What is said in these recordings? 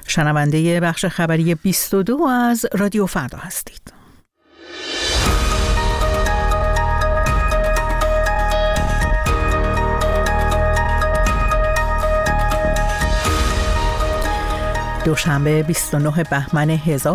شنونده بخش خبری 22 از رادیو فردا هستید. دوشنبه 29 بهمن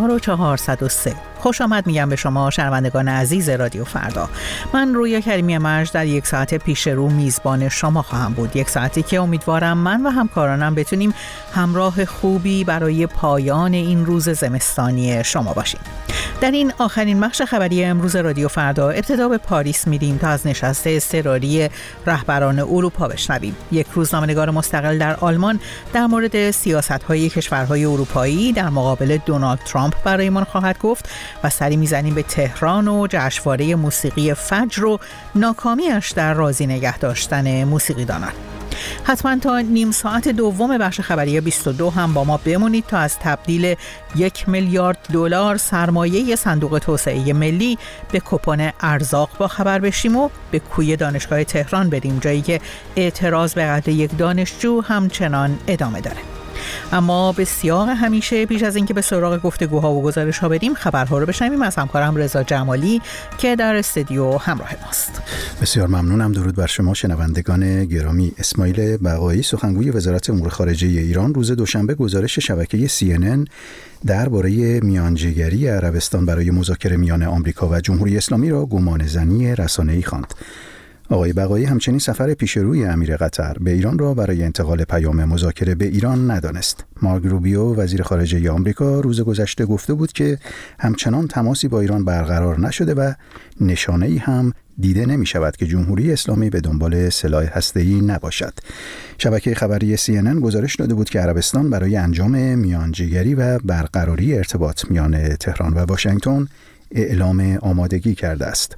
1403. خوش آمد میگم به شما شنوندگان عزیز رادیو فردا. من رویا کریمی مرج در یک ساعت پیش رو میزبان شما خواهم بود. یک ساعتی که امیدوارم من و همکارانم بتونیم همراه خوبی برای پایان این روز زمستانی شما باشیم. در این آخرین بخش خبری امروز رادیو فردا ابتدا به پاریس میریم تا از نشست اضطراری رهبران اروپا بشنویم. یک روزنامه‌نگار مستقل در آلمان در مورد سیاست‌های کشورهای اروپایی در مقابل دونالد ترامپ برایمان خواهد گفت و سری میزنیم به تهران و جشنواره موسیقی فجر و ناکامیش در راضی نگه داشتن موسیقیدانان. حتما تا نیم ساعت دوم بخش خبری 22 هم با ما بمونید تا از تبدیل 1 میلیارد دلار سرمایه صندوق توسعه ملی به کوپن ارزاق با خبر بشیم و به کوی دانشگاه تهران بریم، جایی که اعتراض به قتل یک دانشجو همچنان ادامه داره. اما به سیاق همیشه پیش از اینکه به سراغ گفتگوها و گزارش‌ها بریم خبرها رو بشنویم از همکارم رضا جمالی که در استودیو همراه ماست. بسیار ممنونم. درود بر شما شنوندگان گرامی. اسماعیل بقایی سخنگوی وزارت امور خارجه ایران روز دوشنبه گزارش شبکه CNN درباره میانجیگری عربستان برای مذاکره میان آمریکا و جمهوری اسلامی را گمانه‌زنی رسانه‌ای خواند. آقای بقایی همچنین سفر پیشروی امیر قطر به ایران را برای انتقال پیام مذاکره به ایران ندانست. مارک روبیو وزیر خارجه آمریکا روز گذشته گفته بود که همچنان تماسی با ایران برقرار نشده و نشانه‌ای هم دیده نمی شود که جمهوری اسلامی به دنبال سلاح هسته‌ای نباشد. شبکه خبری CNN گزارش داده بود که عربستان برای انجام میانجیگری و برقراری ارتباط میان تهران و واشنگتن اعلام آمادگی کرده است.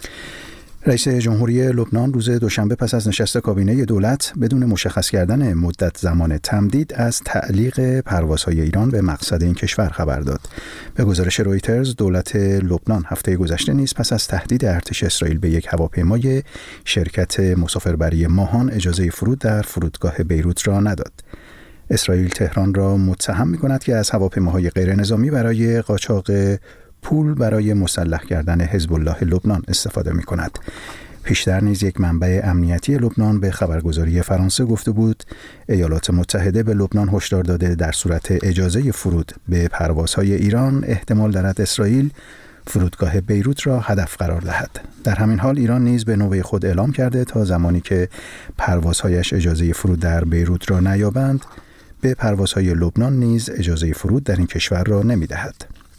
رئیس جمهوری لبنان روز دوشنبه پس از نشست کابینه دولت بدون مشخص کردن مدت زمان تمدید از تعلیق پروازهای ایران به مقصد این کشور خبر داد. به گزارش رویترز دولت لبنان هفته گذشته نیز پس از تهدید ارتش اسرائیل به یک هواپیمای شرکت مسافربری ماهان اجازه فرود در فرودگاه بیروت را نداد. اسرائیل تهران را متهم می‌کند که از هواپیماهای غیرنظامی برای قاچاق پول برای مسلح کردن حزب الله لبنان استفاده می کند. پیشتر نیز یک منبع امنیتی لبنان به خبرگزاری فرانسه گفته بود ایالات متحده به لبنان هشدار داده در صورت اجازه فرود به پروازهای ایران احتمال دارد اسرائیل فرودگاه بیروت را هدف قرار دهد. در همین حال ایران نیز به نوبه خود اعلام کرده تا زمانی که پروازهایش اجازه فرود در بیروت را نیابند به پروازهای لبنان نیز اجازه فرود در این کشور را نمی دهد.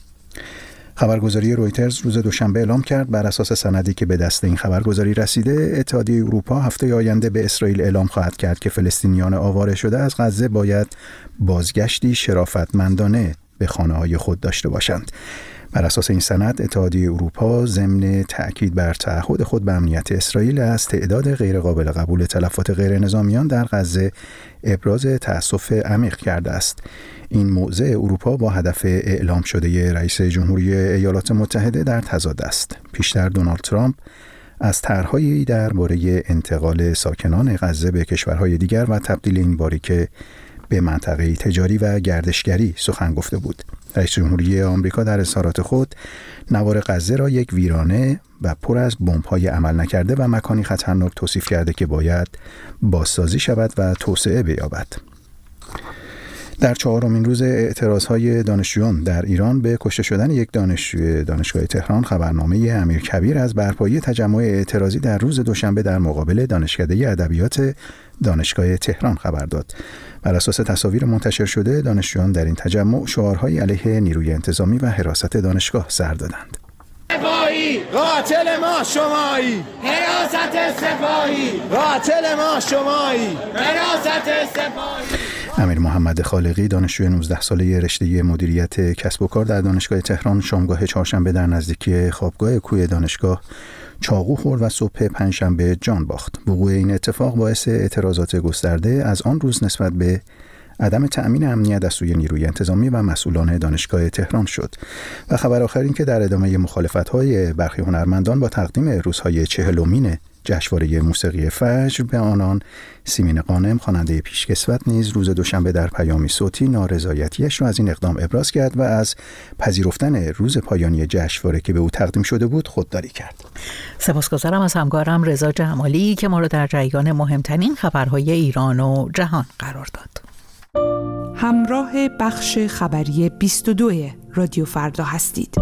خبرگزاری رویترز روز دوشنبه اعلام کرد بر اساس سندی که به دست این خبرگزاری رسیده اتحادیه اروپا هفته آینده به اسرائیل اعلام خواهد کرد که فلسطینیان آواره شده از غزه باید بازگشتی شرافتمندانه به خانه‌های خود داشته باشند. بر اساس این سند اتحادیه اروپا ضمن تأکید بر تعهد خود به امنیت اسرائیل از تعداد غیرقابل قبول تلفات غیرنظامیان در غزه ابراز تأسف عمیق کرده است. این موضع اروپا با هدف اعلام شده رئیس جمهوری ایالات متحده در تضاد است. پیشتر دونالد ترامپ از طرح‌هایی درباره انتقال ساکنان غزه به کشورهای دیگر و تبدیل این باریکه به منطقه تجاری و گردشگری سخن گفته بود. رئیس جمهوری آمریکا در اظهارات خود نوار غزه را یک ویرانه و پر از بمب‌های عمل نکرده و مکانی خطرناک توصیف کرده که باید بازسازی شود و توسعه بیابد. در چهارمین روز اعتراضهای دانشجویان در ایران به کشته شدن یک دانشجوی دانشگاه تهران خبرنامه امیرکبیر از برپایی تجمع اعتراضی در روز دوشنبه در مقابل دانشکده ادبیات دانشگاه تهران خبر داد. بر اساس تصاویر منتشر شده دانشجویان در این تجمع شعارهای علیه نیروی انتظامی و حراست دانشگاه سر دادند. سپاهی قاتل ما شمایی، حراست سپاهی قاتل ما شمایی، حراست سپاهی. امیر محمد خالقی دانشجوی 19 ساله رشته مدیریت کسب و کار در دانشگاه تهران شامگاه چهارشنبه در نزدیکی خوابگاه کوی دانشگاه چاقو خورد و صبح پنجشنبه جان باخت. وقوع این اتفاق باعث اعتراضات گسترده از آن روز نسبت به عدم تأمین امنیت از سوی نیروی انتظامی و مسئولان دانشگاه تهران شد. و خبر آخر این که در ادامه مخالفت‌های برخی هنرمندان با تقدیم روزهای 40مین جشنواره موسیقی فجر به آنان، سیمین غانم خواننده پیشکسوت نیز روز دوشنبه در پیامی صوتی نارضایتیش را از این اقدام ابراز کرد و از پذیرفتن روز پایانی جشنواره که به او تقدیم شده بود خودداری کرد. سپاسگزارم از همکارم رضا جمالی که ما را در جریان مهمترین خبرهای ایران و جهان قرار داد. همراه بخش خبری 22 رادیو فردا هستید.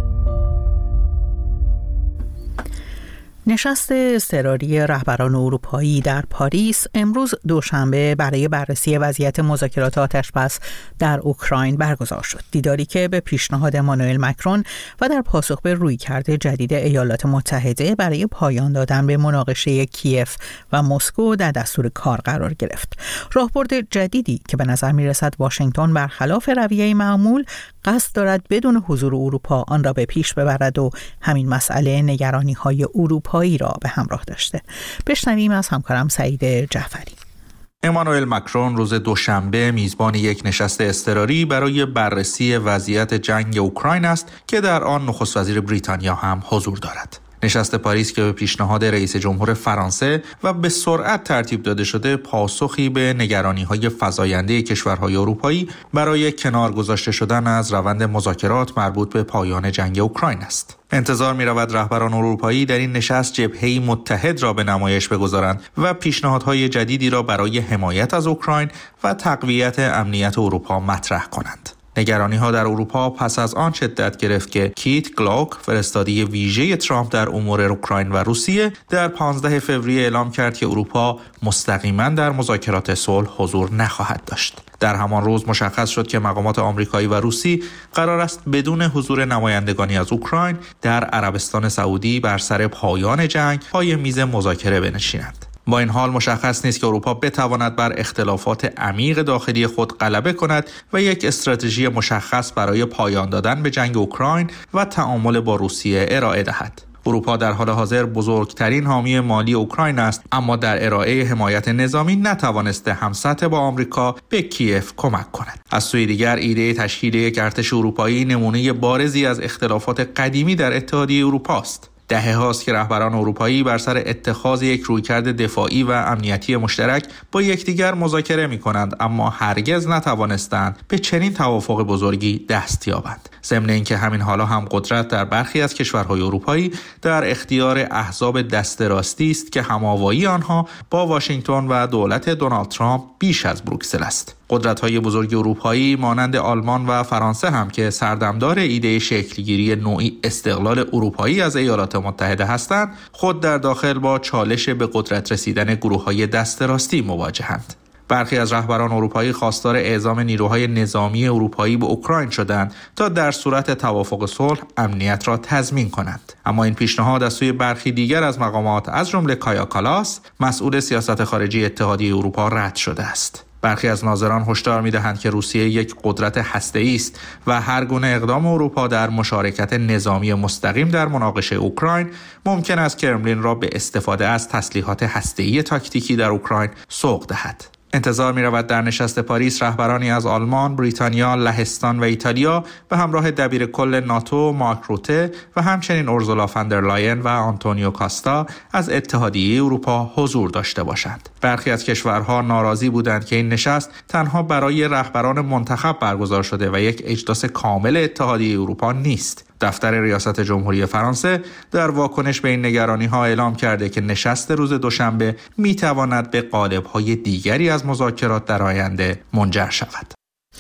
نشست اضطراری رهبران اروپایی در پاریس امروز دوشنبه برای بررسی وضعیت مذاکرات آتشبس در اوکراین برگزار شد. دیداری که به پیشنهاد امانوئل مکرون و در پاسخ به رویکرد جدید ایالات متحده برای پایان دادن به مناقشه کیف و مسکو در دستور کار قرار گرفت. راهبرد جدیدی که به نظر می‌رسد واشنگتن برخلاف رویه معمول قصد دارد بدون حضور اروپا آن را به پیش ببرد و همین مسئله نگرانی‌های اروپایی را به همراه داشته. بشنویم از همکارم سعید جعفری. امانوئل مکرون روز دوشنبه میزبان یک نشست اضطراری برای بررسی وضعیت جنگ اوکراین است که در آن نخست وزیر بریتانیا هم حضور دارد. نشست پاریس که به پیشنهاد رئیس جمهور فرانسه و به سرعت ترتیب داده شده پاسخی به نگرانی‌های فزاینده کشورهای اروپایی برای کنار گذاشته شدن از روند مذاکرات مربوط به پایان جنگ اوکراین است. انتظار می‌رود رهبران اروپایی در این نشست جبهه‌ای متحد را به نمایش بگذارند و پیشنهادهای جدیدی را برای حمایت از اوکراین و تقویت امنیت اروپا مطرح کنند. نگرانی‌ها در اروپا پس از آن شدت گرفت که کیت گلوک، فرستاده ویژه ترامپ در امور اوکراین و روسیه، در 15 فوریه اعلام کرد که اروپا مستقیما در مذاکرات صلح حضور نخواهد داشت. در همان روز مشخص شد که مقامات آمریکایی و روسی قرار است بدون حضور نمایندگانی از اوکراین در عربستان سعودی بر سر پایان جنگ پای میز مذاکره بنشینند. با این حال مشخص نیست که اروپا بتواند بر اختلافات عمیق داخلی خود غلبه کند و یک استراتژی مشخص برای پایان دادن به جنگ اوکراین و تعامل با روسیه ارائه دهد. اروپا در حال حاضر بزرگترین حامی مالی اوکراین است، اما در ارائه حمایت نظامی نتوانسته همسطح با آمریکا به کیف کمک کند. از سوی دیگر ایده تشکیل یک ارتش اروپایی نمونه بارزی از اختلافات قدیمی در اتحادیه اروپا است. دهه هاست که رهبران اروپایی بر سر اتخاذ یک رویکرد دفاعی و امنیتی مشترک با یکدیگر مذاکره می‌کنند، اما هرگز نتوانستند به چنین توافق بزرگی دست یابند. ضمن اینکه همین حالا هم قدرت در برخی از کشورهای اروپایی در اختیار احزاب دست راستی است که هماوایی آنها با واشنگتن و دولت دونالد ترامپ بیش از بروکسل است. قدرت‌های بزرگ اروپایی مانند آلمان و فرانسه هم که سردمدار ایده شکلگیری نوعی استقلال اروپایی از ایالات متحده هستند، خود در داخل با چالش به قدرت رسیدن گروه‌های دست راستی مواجهند. برخی از رهبران اروپایی خواستار اعزام نیروهای نظامی اروپایی به اوکراین شدند تا در صورت توافق صلح امنیت را تضمین کنند. اما این پیشنهاد از سوی برخی دیگر از مقامات از جمله کایا کالاس، مسئول سیاست خارجی اتحادیه اروپا، رد شده است. برخی از ناظران هشدار می‌دهند که روسیه یک قدرت هسته‌ای است و هر گونه اقدام اروپا در مشارکت نظامی مستقیم در مناقشه اوکراین ممکن است کرملین را به استفاده از تسلیحات هسته‌ای تاکتیکی در اوکراین سوق دهد. انتظار می‌رود در نشست پاریس رهبرانی از آلمان، بریتانیا، لهستان و ایتالیا به همراه دبیرکل ناتو مارک روته و همچنین اورسولا فاندرلاین و آنتونیو کاستا از اتحادیه اروپا حضور داشته باشند. برخی از کشورها ناراضی بودند که این نشست تنها برای رهبران منتخب برگزار شده و یک اجلاس کامل اتحادیه اروپا نیست. دفتر ریاست جمهوری فرانسه در واکنش به این نگرانی‌ها اعلام کرده که نشست روز دوشنبه می‌تواند به قالب‌های دیگری از مذاکرات در آینده منجر شود.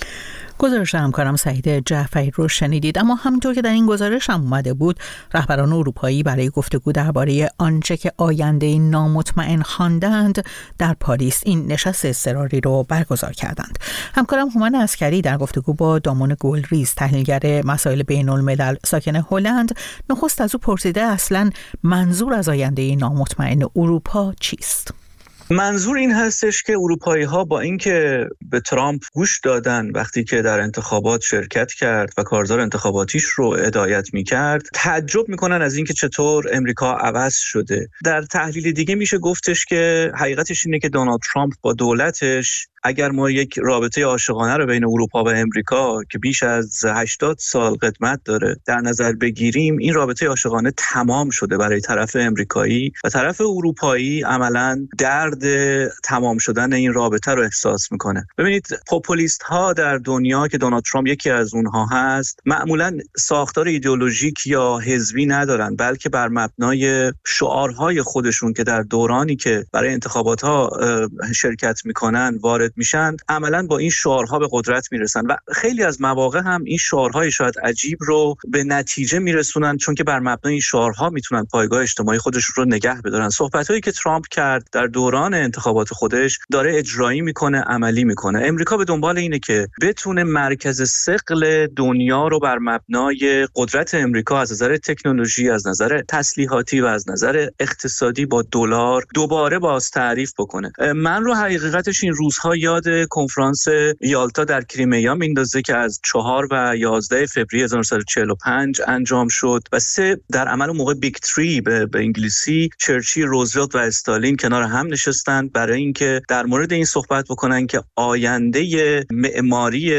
گزارش همکارم سعید جعفری رو شنیدید. اما همونطور که در این گزارش هم اومده بود، رهبران اروپایی برای گفتگو درباره آنچه که آینده نامطمئن خواندند در پاریس این نشست اضطراری رو برگزار کردند. همکارم هومن عسکری در گفتگو با دامان گلریز، تحلیلگر مسائل بین‌الملل ساکن هلند، نخست از او پرسیده اصلاً منظور از آینده نامطمئن اروپا چیست؟ منظور این هستش که اروپایی‌ها با اینکه به ترامپ گوش دادن وقتی که در انتخابات شرکت کرد و کارزار انتخاباتیش رو هدایت می‌کرد، تعجب می‌کنن از اینکه چطور امریکا عوض شده. در تحلیل دیگه میشه گفتش که حقیقتش اینه که دونالد ترامپ با دولتش اگر ما یک رابطه عاشقانه رو بین اروپا و امریکا که بیش از 80 سال قدمت داره در نظر بگیریم، این رابطه عاشقانه تمام شده برای طرف امریکایی و طرف اروپایی عملاً درد تمام شدن این رابطه رو احساس میکنه. ببینید پوپولیست ها در دنیا که دونالد ترامپ یکی از اونها هست، معمولاً ساختار ایدئولوژیک یا حزبی ندارن، بلکه بر مبنای شعارهای خودشون که در دورانی که برای انتخابات ها شرکت میکنن وارد میشن، عملاً با این شعارها به قدرت میرسن و خیلی از مواقع هم این شعارهای شاید عجیب رو به نتیجه میرسونن، چون که بر مبنای این شعارها میتونن پایگاه اجتماعی خودشون رو نگه بدارن. صحبتایی که ترامپ کرد در دوران انتخابات خودش داره اجرایی میکنه، عملی میکنه. امریکا به دنبال اینه که بتونه مرکز ثقل دنیا رو بر مبنای قدرت امریکا از نظر تکنولوژی، از نظر تسلیحاتی و از نظر اقتصادی با دلار دوباره باز تعریف بکنه. من رو حقیقتش این روزها یاد کنفرانس یالتا در کریمیا میندازه که از 4 و 11 فوریه 1945 انجام شد و 3 در عمل موقع بیگ تری به انگلیسی، چرچیل، روزولت و استالین کنار هم نشستن برای اینکه در مورد این صحبت بکنن که آینده معماری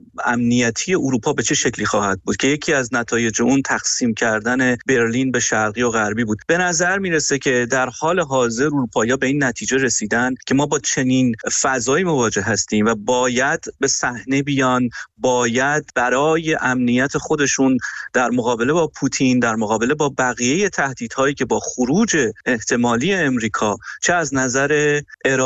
امنیتی اروپا به چه شکلی خواهد بود، که یکی از نتایج اون تقسیم کردن برلین به شرقی و غربی بود. به نظر میرسه که در حال حاضر اروپایی‌ها به این نتیجه رسیدن که ما با چنین فضایی مواجه هستیم و باید به صحنه بیان، باید برای امنیت خودشون در مقابله با پوتین، در مقابله با بقیه تهدیدهایی که با خروج احتمالی امریکا چه از نظر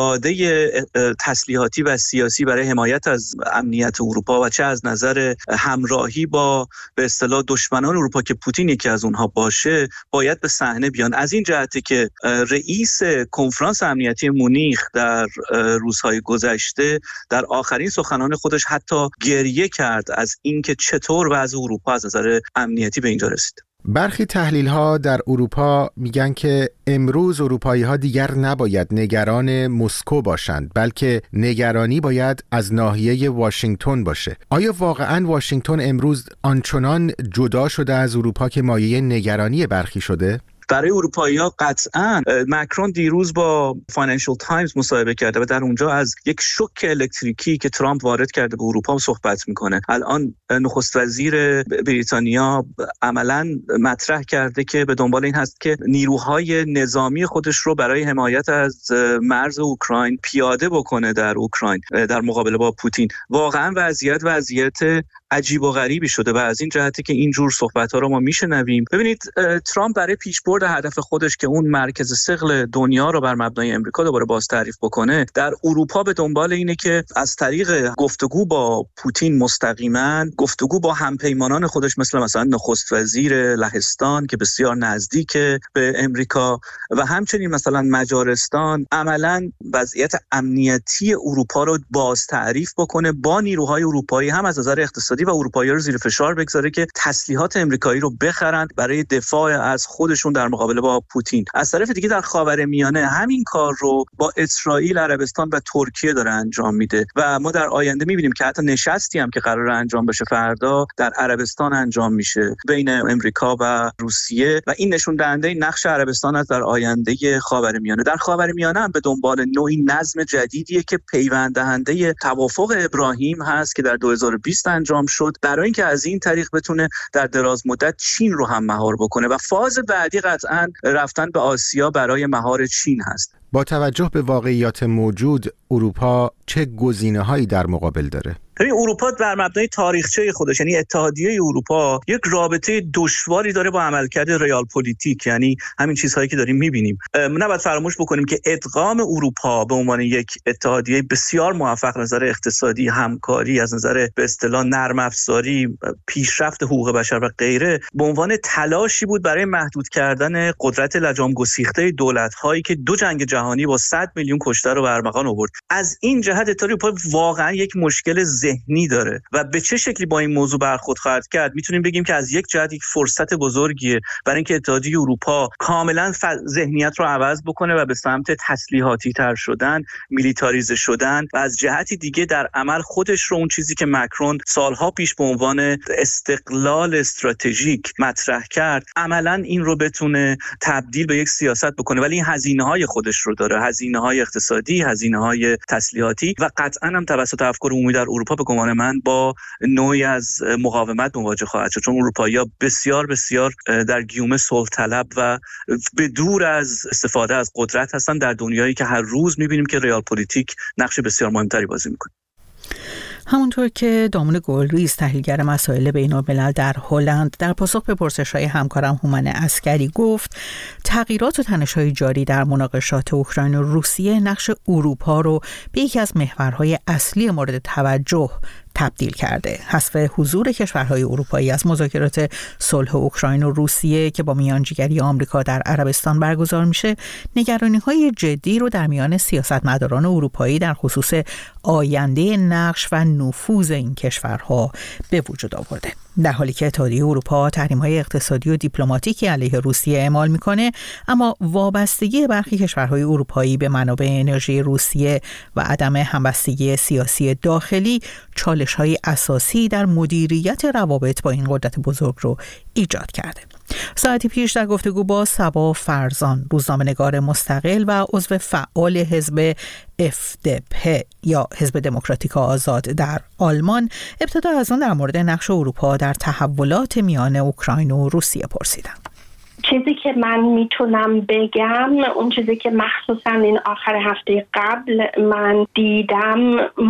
اراده تسلیحاتی و سیاسی برای حمایت از امنیت اروپا و چه از نظر همراهی با به اصطلاح دشمنان اروپا که پوتین یکی از اونها باشه، باید به صحنه بیان. از این جهته که رئیس کنفرانس امنیتی مونیخ در روزهای گذشته در آخرین سخنان خودش حتی گریه کرد از اینکه چطور وضع اروپا از نظر امنیتی به اینجا رسید. برخی تحلیل‌ها در اروپا میگن که امروز اروپایی‌ها دیگر نباید نگران مسکو باشند، بلکه نگرانی باید از ناحیه واشنگتن باشه. آیا واقعاً واشنگتن امروز آنچنان جدا شده از اروپا که مایه نگرانی برخی شده؟ برای اروپایی‌ها قطعاً. مکرون دیروز با فاینانشال تایمز مصاحبه کرده و در اونجا از یک شوک الکتریکی که ترامپ وارد کرده به اروپا صحبت میکنه. الان نخست وزیر بریتانیا عملاً مطرح کرده که به دنبال این هست که نیروهای نظامی خودش رو برای حمایت از مرز اوکراین پیاده بکنه در اوکراین در مقابله با پوتین. واقعاً وضعیت عجیب و غریبی شده و از این جهتی که اینجور صحبت‌ها رو ما میشنویم. ببینید ترامپ برای پیشبرد هدف خودش که اون مرکز ثقل دنیا رو بر مبنای امریکا دوباره باز تعریف بکنه، در اروپا به دنبال اینه که از طریق گفتگو با پوتین مستقیما، گفتگو با همپیمانان خودش مثلا نخست وزیر لهستان که بسیار نزدیک به امریکا و همچنین مثلا مجارستان، عملاً وضعیت امنیتی اروپا رو باز تعریف بکنه با نیروهای اروپایی، هم از نظر اقتصادی و اروپایی‌ها رو زیر فشار بگذاره که تسلیحات امریکایی رو بخرند برای دفاع از خودشون در مقابله با پوتین. از طرف دیگه در خاورمیانه همین کار رو با اسرائیل، عربستان و ترکیه داره انجام میده و ما در آینده میبینیم که حتی نشستی هم که قراره انجام بشه فردا در عربستان انجام میشه بین امریکا و روسیه و این نشون دهنده نقش عربستان است در آینده خاورمیانه. در خاورمیانه هم به دنبال نوعی نظم جدیدیه که پیوند دهنده توافق ابراهیم هست که در 2020 انجام شد، برای اینکه از این طریق بتونه در دراز مدت چین رو هم مهار بکنه و فاز بعدی قطعاً رفتن به آسیا برای مهار چین هست. با توجه به واقعیات موجود، اروپا چه گزینه‌هایی در مقابل داره؟ اروپا بر مبنای تاریخچه خودش، یعنی اتحادیه اروپا، یک رابطه دشواری داره با عملکرد ریال پلیتیک، یعنی همین چیزهایی که داریم می‌بینیم. نباید فراموش بکنیم که ادغام اروپا به عنوان یک اتحادیه بسیار موفق از نظر اقتصادی، همکاری، از نظر به اصطلاح نرم افزاری، پیشرفت حقوق بشر و غیره، به عنوان تلاشی بود برای محدود کردن قدرت لجام گسیخته دولت‌هایی که دو جنگ جهانی با 100 میلیون کشته رو به ارمغان آورد. از این جهت اتحادیه اروپا واقعا یک مشکل ذهنی داره و به چه شکلی با این موضوع برخورد خواهد کرد میتونیم بگیم که از یک جهت یک فرصت بزرگیه برای اینکه اتحادیه اروپا کاملا ذهنیت رو عوض بکنه و به سمت تسلیحاتی تر شدن، میلیتاریزه شدن و از جهتی دیگه در عمل خودش رو اون چیزی که مکرون سالها پیش به عنوان استقلال استراتژیک مطرح کرد، عملا این رو بتونه تبدیل به یک سیاست بکنه، ولی این هزینه‌های خودش رو داره، هزینه‌های اقتصادی، هزینه‌های تسلیحاتی و قطعاً هم توسط افکار عمومی در اروپا به گمان من با نوعی از مقاومت مواجه خواهد شد، چون اروپایی‌ها بسیار بسیار در گیوم صلح طلب و به دور از استفاده از قدرت هستن در دنیایی که هر روز می‌بینیم که ریال پلیتیک نقش بسیار مهمتری بازی می‌کنه. همونطور که دامون گلریز تحلیلگر مسائل بین‌الملل در هلند در پاسخ به پرسش‌های همکارم هومن عسکری گفت، تغییرات و تنش‌های جاری در مناقشات اوکراین و روسیه نقش اروپا رو به یکی از محورهای اصلی مورد توجه تبدیل کرده. حذف حضور کشورهای اروپایی از مذاکرات صلح اوکراین و روسیه که با میانجیگری آمریکا در عربستان برگزار میشه، نگرانی‌های جدی رو در میان سیاستمداران اروپایی در خصوص آینده نقش و نفوذ این کشورها به وجود آورده. در حالی که اتحادیه اروپا تحریم‌های اقتصادی و دیپلماتیکی علیه روسیه اعمال می‌کنه، اما وابستگی برخی کشورهای اروپایی به منابع انرژی روسیه و عدم همبستگی سیاسی داخلی چالش‌های اساسی در مدیریت روابط با این قدرت بزرگ رو ایجاد کرده. ساعتی پیش در گفتگو با صبا فرزان، روزنامه‌نگار مستقل و عضو فعال حزب FDP یا حزب دموکراتیک آزاد در آلمان، ابتدا از اون در مورد نقش اروپا در تحولات میان اوکراین و روسیه پرسیدم. چیزی که من میتونم بگم، اون چیزی که مخصوصا این آخر هفته قبل من دیدم،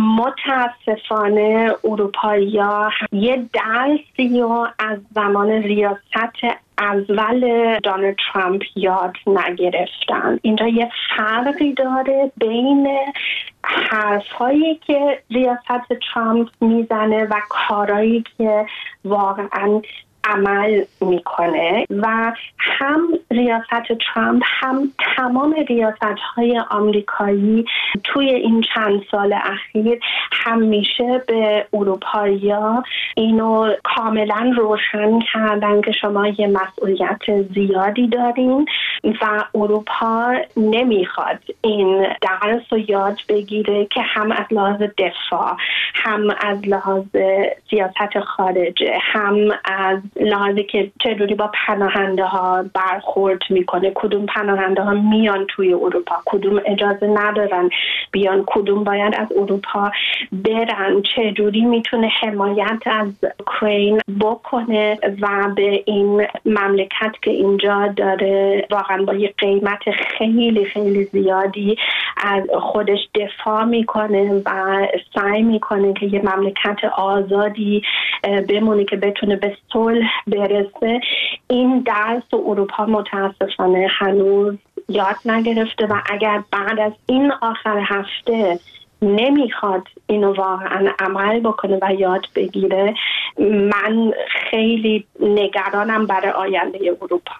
متاسفانه اروپایی‌ها یه درسی رو از زمان ریاست اول دونالد ترامپ یاد نگرفتن. اینجا یه فرقی داره بین حرفایی که ریاست ترامپ میزنه و کارهایی که واقعا عمل میکنه و هم ریاست ترامپ هم تمام ریاست‌های آمریکایی توی این چند سال اخیر همیشه به اروپایی‌ها اینو کاملا روشن کردن که شما یه مسئولیت زیادی دارین و اروپا نمیخواد این درس رو یاد بگیره که هم از لحاظ دفاع، هم از لحاظ سیاست خارجه، هم از لحاظی که چجوری با پناهنده ها برخورد میکنه، کدوم پناهنده ها میان توی اروپا، کدوم اجازه ندارن بیان، کدوم باید از اروپا برن، چجوری میتونه حمایت از اوکراین بکنه و به این مملکت که اینجا داره واقعا با یه قیمت خیلی خیلی زیادی از خودش دفاع میکنه و سعی میکنه که یه مملکت آزادی بمونه که بتونه به صلح برسه. این درس اروپا متاسفانه هنوز یاد نگرفته و اگر بعد از این آخر هفته نمیخواد اینو واقعا عمل بکنه و یاد بگیره، من خیلی نگرانم برای آینده اروپا.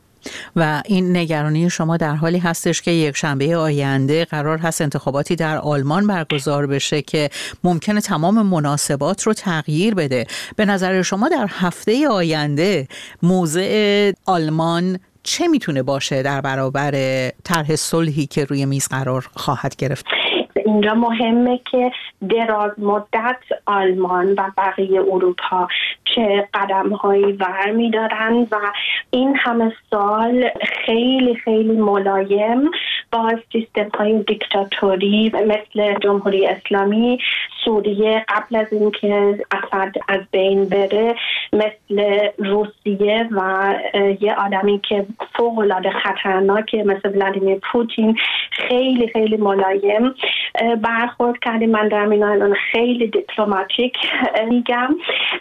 و این نگرانی شما در حالی هستش که یک شنبه آینده قرار هست انتخاباتی در آلمان برگزار بشه که ممکنه تمام مناسبات رو تغییر بده. به نظر شما در هفته آینده موضع آلمان چه میتونه باشه در برابر طرح صلحی که روی میز قرار خواهد گرفت؟ اینجا مهمه که دراز مدت آلمان و بقیه اروپا چه قدم‌هایی برمی دارن و این همه سال خیلی خیلی ملایم با سیستم‌های دیکتاتوری مثل جمهوری اسلامی سوریه قبل از اینکه اسد از بین بره، مثل روسیه و یه آدمی که فوق‌العاده خطرناکه مثل ولادیمیر پوتین، خیلی خیلی ملایم برخورد کردیم. من در الان خیلی دیپلماتیک میگم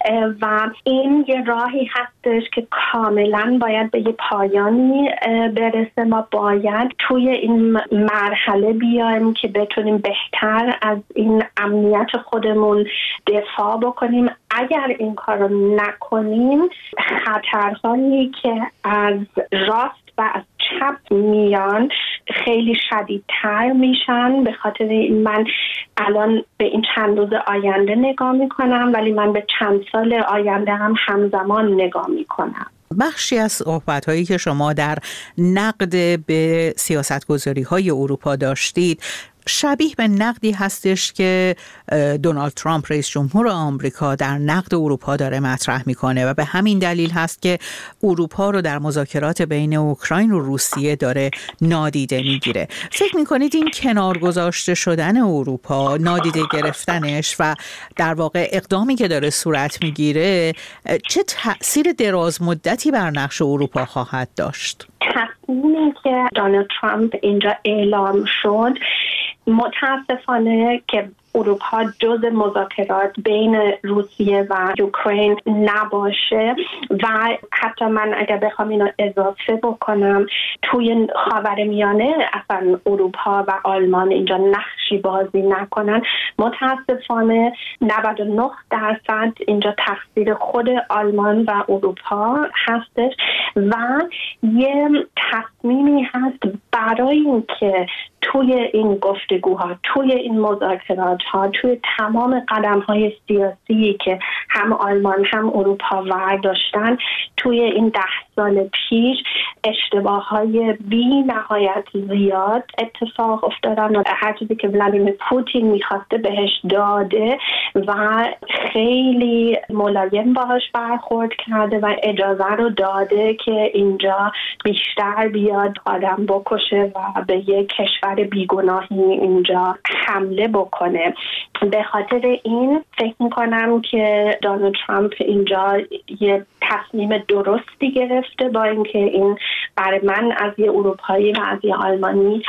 و این یه راهی هستش که کاملا باید به یه پایانی برسه. ما باید توی این مرحله بیایم که بتونیم بهتر از این امنیت خودمون دفاع بکنیم. اگر این کارو نکنیم، خطرهایی که از راست و از چپ میان خیلی شدیدتر میشن. به خاطر این من الان به این چند روز آینده نگاه میکنم، ولی من به چند سال آینده هم همزمان نگاه میکنم. بخشی از صحبت‌هایی که شما در نقد به سیاست‌گذاری‌های اروپا داشتید شبیه به نقدی هستش که دونالد ترامپ رئیس جمهور آمریکا در نقد اروپا داره مطرح میکنه و به همین دلیل هست که اروپا رو در مذاکرات بین اوکراین و روسیه داره نادیده میگیره. فکر میکنید این کنار گذاشته شدن اروپا، نادیده گرفتنش و در واقع اقدامی که داره صورت میگیره چه تأثیر دراز مدتی بر نقش اروپا خواهد داشت؟ تصمیمی که دونالد ترامپ اینجا اعلام شد متاسفانه که اروپا جز مذاکرات بین روسیه و اوکراین نباشه و حتی من اگر بخوام اینو اضافه بکنم توی خاورمیانه اصلا اروپا و آلمان اینجا نقشی بازی نکنن، متاسفانه 99% اینجا تقصیر خود آلمان و اروپا هستش و یه تصمیمی هست برای اینکه توی این گفتگوها، توی این مذاکرات ها، توی تمام قدم های سیاسی که هم آلمان هم اروپا برداشتن توی این 10 سال پیش اشتباه های بی نهایت زیاد اتفاق افتادن و هر چیزی که ولادیمیر پوتین میخواسته بهش داده و خیلی ملایم باهاش برخورد کرده و اجازه رو داده که اینجا بیشتر بیاد آدم بکشه و به یک کشور بیگناهی اینجا حمله بکنه. به خاطر این فکر میکنم که دونالد ترامپ اینجا یه تصمیم درستی گرفته با اینکه این برای من از یه اروپایی و از یه آلمانی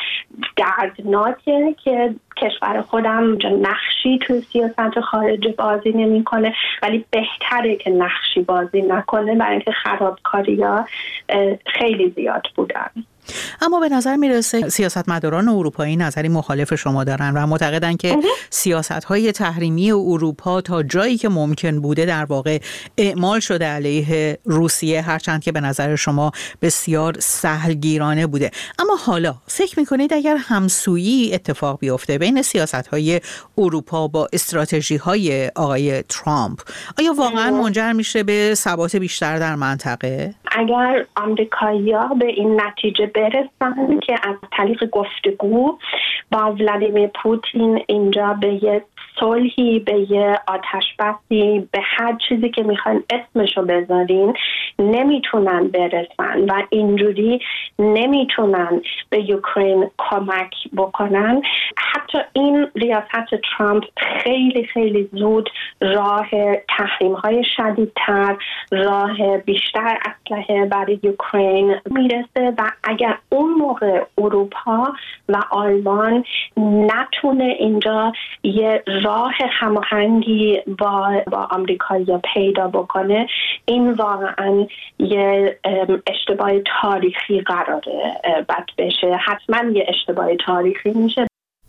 دردناکه که کشور خودم نقشی توی سیاست خارجی بازی نمیکنه، ولی بهتره که نقشی بازی نکنه برای اینکه خرابکاری‌ها خیلی زیاد بودن. اما به نظر میرسه سیاستمداران اروپایی نظری مخالف شما دارن و معتقدن که سیاست‌های تحریمی اروپا تا جایی که ممکن بوده در واقع اعمال شده علیه روسیه، هرچند که به نظر شما بسیار سهلگیرانه بوده. اما حالا فکر میکنید اگر همسویی اتفاق بیفته بین سیاست‌های اروپا با استراتژی‌های آقای ترامپ، آیا واقعا منجر میشه به ثبات بیشتر در منطقه؟ اگر آمریکایی‌ها به این نتیجه برسن که از طریق گفتگو با ولادیمیر پوتین اینجا به یه صلحی، به یه آتشبسی، به هر چیزی که میخواین اسمشو بذارین نمیتونن برسن و اینجوری نمیتونن به اوکراین کمک بکنن، حتی این ریاست ترامپ خیلی خیلی زود راه تحریم‌های شدیدتر، راه بیشتر اسلحه برای اوکراین میرسه و اگر اون موقع اروپا و آلمان نتونه اینجا یه راه هماهنگی با آمریکایی‌ها پیدا بکنه، این واقعا یه اشتباه تاریخی قراره بد بشه. حتما یه اشتباه تاریخی میشه.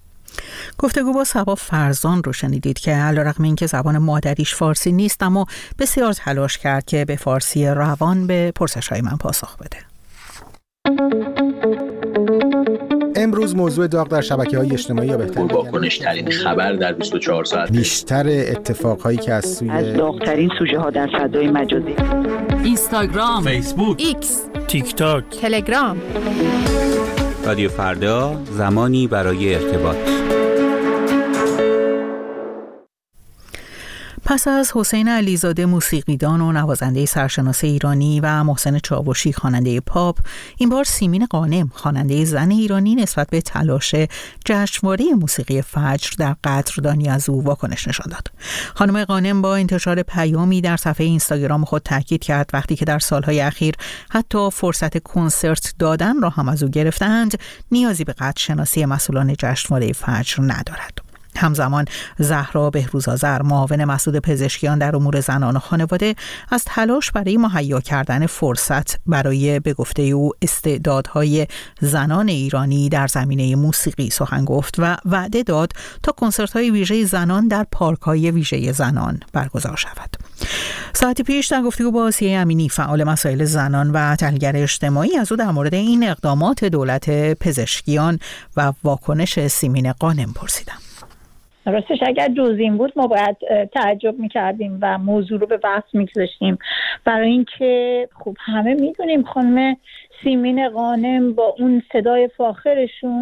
گفتگو با صبا فرزان رو شنیدید که علیرغم اینکه زبان مادریش فارسی نیست اما بسیار تلاش کرد که به فارسی روان به پرسش‌های من پاسخ بده. امروز موضوع داغ در شبکه‌های اجتماعی یا بهتر واکنش‌ترین خبر در 24 ساعت، بیشتر اتفاقهایی که از داغ‌ترین سوژه‌ها در فضای مجازی، اینستاگرام، فیسبوک، ایکس، تیک تاک، تلگرام. رادیو فردا، زمانی برای ارتباط. پس از حسین علیزاده موسیقیدان و نوازنده سرشناس ایرانی و محسن چاوشی خواننده پاپ، این بار سیمین غانم خواننده زن ایرانی نسبت به تلاش جشنواره موسیقی فجر در قدردانی از او واکنش نشان داد. خانم غانم با انتشار پیامی در صفحه اینستاگرام خود تاکید کرد وقتی که در سالهای اخیر حتی فرصت کنسرت دادن را هم از او گرفتند، نیازی به قدرشناسی مسئولان جشنواره فجر ندارد. همزمان زهرا بهروزآذر، معاون مسعود پزشکیان در امور زنان و خانواده، از تلاش برای مهیا کردن فرصت برای به گفته او استعدادهای زنان ایرانی در زمینه موسیقی سخن گفت و وعده داد تا کنسرت‌های ویژه زنان در پارک‌های ویژه زنان برگزار شود. ساعتی پیش در گفتگو با آسیه امینی، فعال مسائل زنان و تحلیلگر اجتماعی، از او در مورد این اقدامات دولت پزشکیان و واکنش سیمین غانم پرسیدم. راستش اگر جز این بود ما باید تعجب میکردیم و موضوع رو به بحث میگذاشتیم، برای اینکه خب همه میدونیم خانم سیمین غانم با اون صدای فاخرشون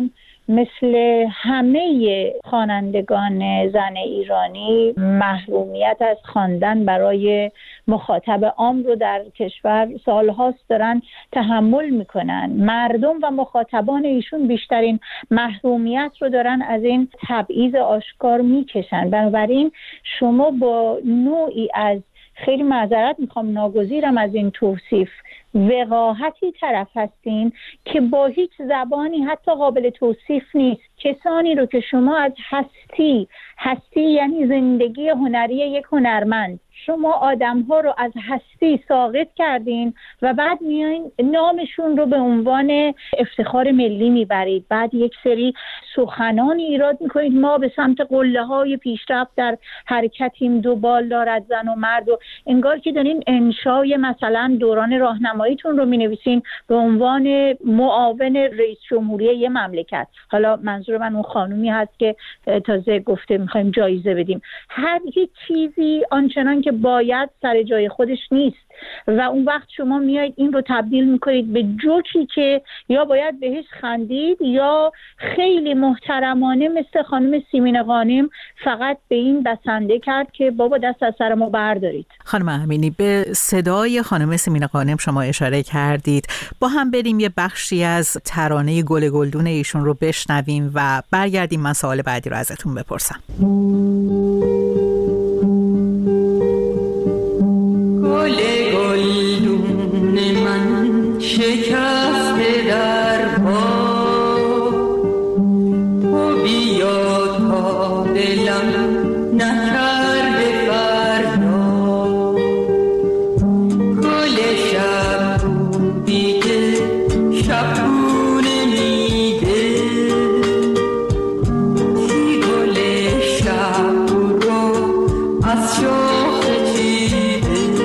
مثل همه خوانندگان زن ایرانی محرومیت از خواندن برای مخاطب عام رو در کشور سالهاست دارن تحمل میکنن. مردم و مخاطبان ایشون بیشترین محرومیت رو دارن از این تبعیض آشکار میکشن. بنابراین شما با نوعی از، خیلی معذرت میخوام ناگزیرم از این توصیف، وقاحتی طرف هستین که با هیچ زبانی حتی قابل توصیف نیست کسانی رو که شما از هستی یعنی زندگی هنری یک هنرمند، شما آدم‌ها رو از هستی ساقط کردین و بعد میایین نامشون رو به عنوان افتخار ملی میبرید. بعد یک سری سخنانی ایراد میکنید ما به سمت قله‌های پیشرفت در حرکتیم، دو بال دارد زن و مرد، و انگار که دارین انشای مثلا دوران راهنماییتون رو مینویسین به عنوان معاون رئیس جمهوری یه مملکت. حالا منظور من اون خانومی هست که تازه گفته میخوایم جایزه بدیم. هر هیچ چیزی آنچنان که باید سر جای خودش نیست و اون وقت شما میایید این رو تبدیل میکنید به جوکی که یا باید بهش خندید یا خیلی محترمانه مثل خانم سیمین غانم فقط به این بسنده کرد که بابا دست از سر ما بردارید. خانم امینی، به صدای خانم سیمین غانم شما اشاره کردید. با هم بریم یه بخشی از ترانه گل گلدون ایشون رو بشنویم و برگردیم من سوال بعدی رو ازتون بپرسم. گل گلدون من شکسته در پا، تو بیا تا دلم نکرده فردا، گل شب بودی که شب پونه میده، چی گل شب رو از شاخه چیده.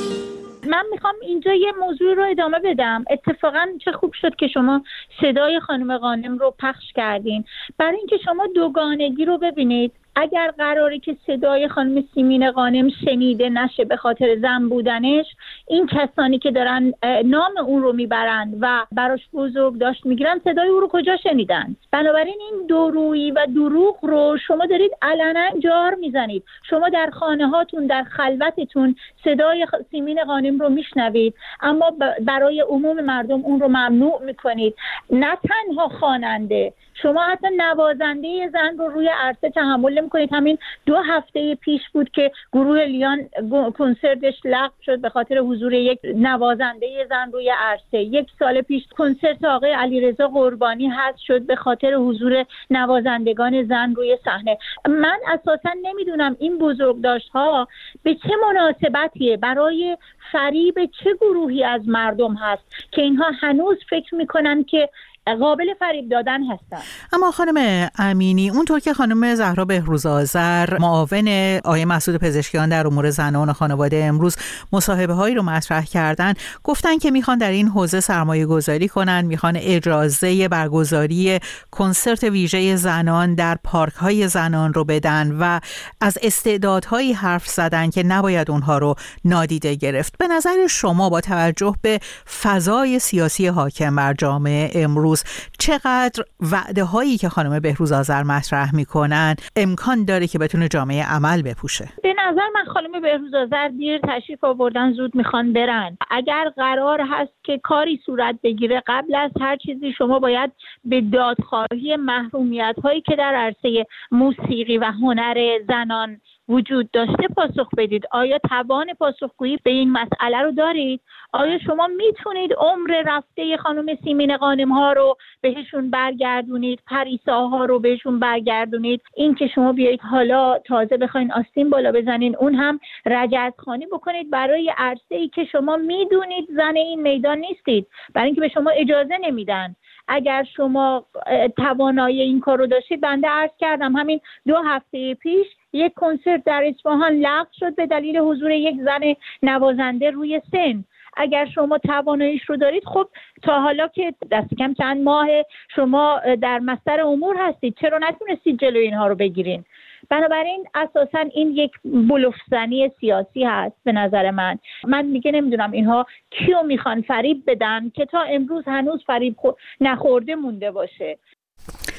من میخوام اینجا یه موضوع رو ادامه بدم. اتفاقا چه خوب شد که شما صدای خانم غانم رو پخش کردین، برای اینکه شما دوگانگی رو ببینید. اگر قراره که صدای خانم سیمین غانم شنیده نشه به خاطر زن بودنش، این کسانی که دارن نام اون رو میبرند و براش بزرگ داشت میگیرن صدای اون رو کجا شنیدن؟ بنابراین این دورویی و دروغ رو شما دارید علنا جار میزنید. شما در خانه هاتون، در خلوتتون صدای سیمین غانم رو میشنوید، اما برای عموم مردم اون رو ممنوع میکنید. نه تنها خواننده، شما حتی نوازنده زن رو روی عرصه تحمل نمی‌کنید. همین 2 هفته پیش بود که گروه لیان کنسرتش لغو شد به خاطر حضور یک نوازنده زن روی عرصه. 1 سال پیش کنسرت آقای علیرضا قربانی حذف شد به خاطر حضور نوازندگان زن روی صحنه. من اساساً نمیدونم این بزرگداشت‌ها به چه مناسبتیه، برای فریب چه گروهی از مردم هست که اینها هنوز فکر می‌کنن که قابل فریب دادن هستن. اما خانم امینی، اونطور که خانم زهرا بهروزآذر معاون آقای مسعود پزشکیان در امور زنان و خانواده امروز مصاحبه هایی رو مطرح کردن، گفتن که میخوان در این حوزه سرمایه گذاری کنن، میخوان اجازه برگزاری کنسرت ویژه زنان در پارک های زنان رو بدن و از استعدادهایی حرف زدن که نباید اونها رو نادیده گرفت. به نظر شما با توجه به فضای سیاسی حاکم بر جامعه امروز چقدر وعده هایی که خانم بهروزآذر مطرح میکنن امکان داره که بتونه جامعه عمل بپوشه؟ به نظر من خانم بهروزآذر دیر تشریف آوردن، زود میخوان برن. اگر قرار هست که کاری صورت بگیره، قبل از هر چیزی شما باید به دادخواهی محرومیت هایی که در عرصه موسیقی و هنر زنان وجود داشته پاسخ بدید. آیا توان پاسخگویی به این مسئله رو دارید؟ آیا شما میتونید عمر رفته خانم سیمین غانم ها رو بهشون برگردونید، پریسا ها رو بهشون برگردونید؟ این که شما بیایید حالا تازه بخواین آستین بالا بزنین، اون هم رجعتخوانی بکنید برای عرصه‌ای که شما میدونید زن این میدان نیستید، برای اینکه به شما اجازه نمیدن. اگر شما توانایی این کار رو داشتید، بنده عرض کردم همین 2 هفته پیش یک کنسرت در اصفهان لغو شد به دلیل حضور یک زن نوازنده روی سن. اگر شما تواناییش رو دارید، خب تا حالا که دست کم چند ماه شما در مستر امور هستید، چرا نتونستید جلوی اینها رو بگیرین؟ بنابراین اساساً این یک بلوفزنی سیاسی هست به نظر من دیگه نمیدونم اینها کیو میخوان فریب بدن که تا امروز هنوز فریب نخورده مونده باشه.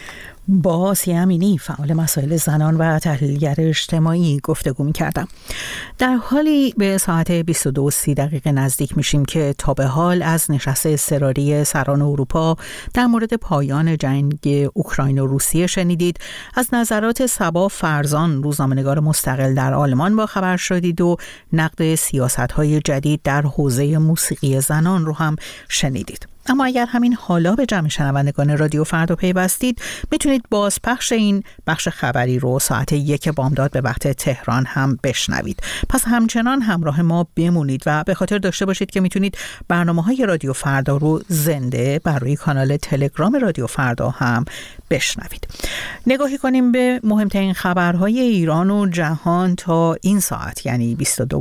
با آسیه امینی فعال مسائل زنان و تحلیلگر اجتماعی گفتگو می‌کردم. در حالی به ساعت 22:30 نزدیک میشیم که تا به حال از نشست اضطراری سران اروپا در مورد پایان جنگ اوکراین و روسیه شنیدید. از نظرات صبا فرزان، روزنامه‌نگار مستقل در آلمان، با خبر شدید و نقد سیاست‌های جدید در حوزه موسیقی زنان رو هم شنیدید. اما اگر همین حالا به جمع شنوندگان رادیو فردا پیوستید، میتونید بازپخش این بخش خبری رو ساعت 1 بامداد به وقت تهران هم بشنوید. پس همچنان همراه ما بمونید و به خاطر داشته باشید که میتونید برنامه‌های رادیو فردا رو زنده بر روی کانال تلگرام رادیو فردا هم بشنوید. نگاهی کنیم به مهمترین خبرهای ایران و جهان تا این ساعت، یعنی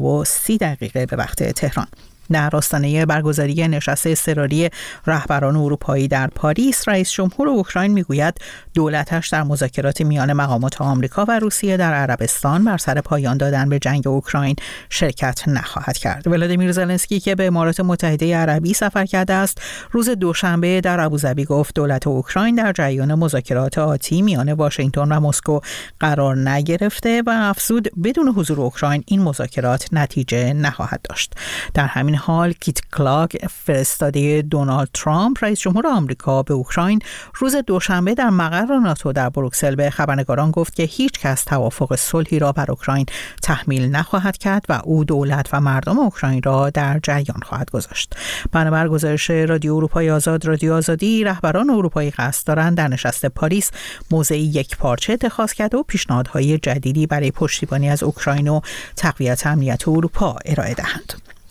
22:30 به وقت تهران. در آستانه برگزاری نشست اضطراری رهبران اروپایی در پاریس، رئیس جمهور اوکراین میگوید دولتش در مذاکرات میان مقامات آمریکا و روسیه در عربستان بر سر پایان دادن به جنگ اوکراین شرکت نخواهد کرد. ولادیمیر زلنسکی که به امارات متحده عربی سفر کرده است، روز دوشنبه در ابوظبی گفت دولت اوکراین در جریان مذاکرات آتی میان واشنگتن و مسکو قرار نگرفته و افزود بدون حضور اوکراین این مذاکرات نتیجه نخواهد داشت. در همین حال کیت کلاگ، فرستاده دونالد ترامپ رئیس جمهور آمریکا به اوکراین، روز دوشنبه در مقر ناتو در بروکسل به خبرنگاران گفت که هیچ کس توافق صلحی را بر اوکراین تحمیل نخواهد کرد و او دولت و مردم اوکراین را در جریان خواهد گذاشت. بنابر گزارش رادیو اروپای آزاد، رادیو آزادی، رهبران اروپایی قصد دارند در نشست پاریس موضعی یکپارچه اتخاذ کرده و پیشنهادهای جدیدی برای پشتیبانی از اوکراین و تقویت امنیت اروپا ارائه دهند.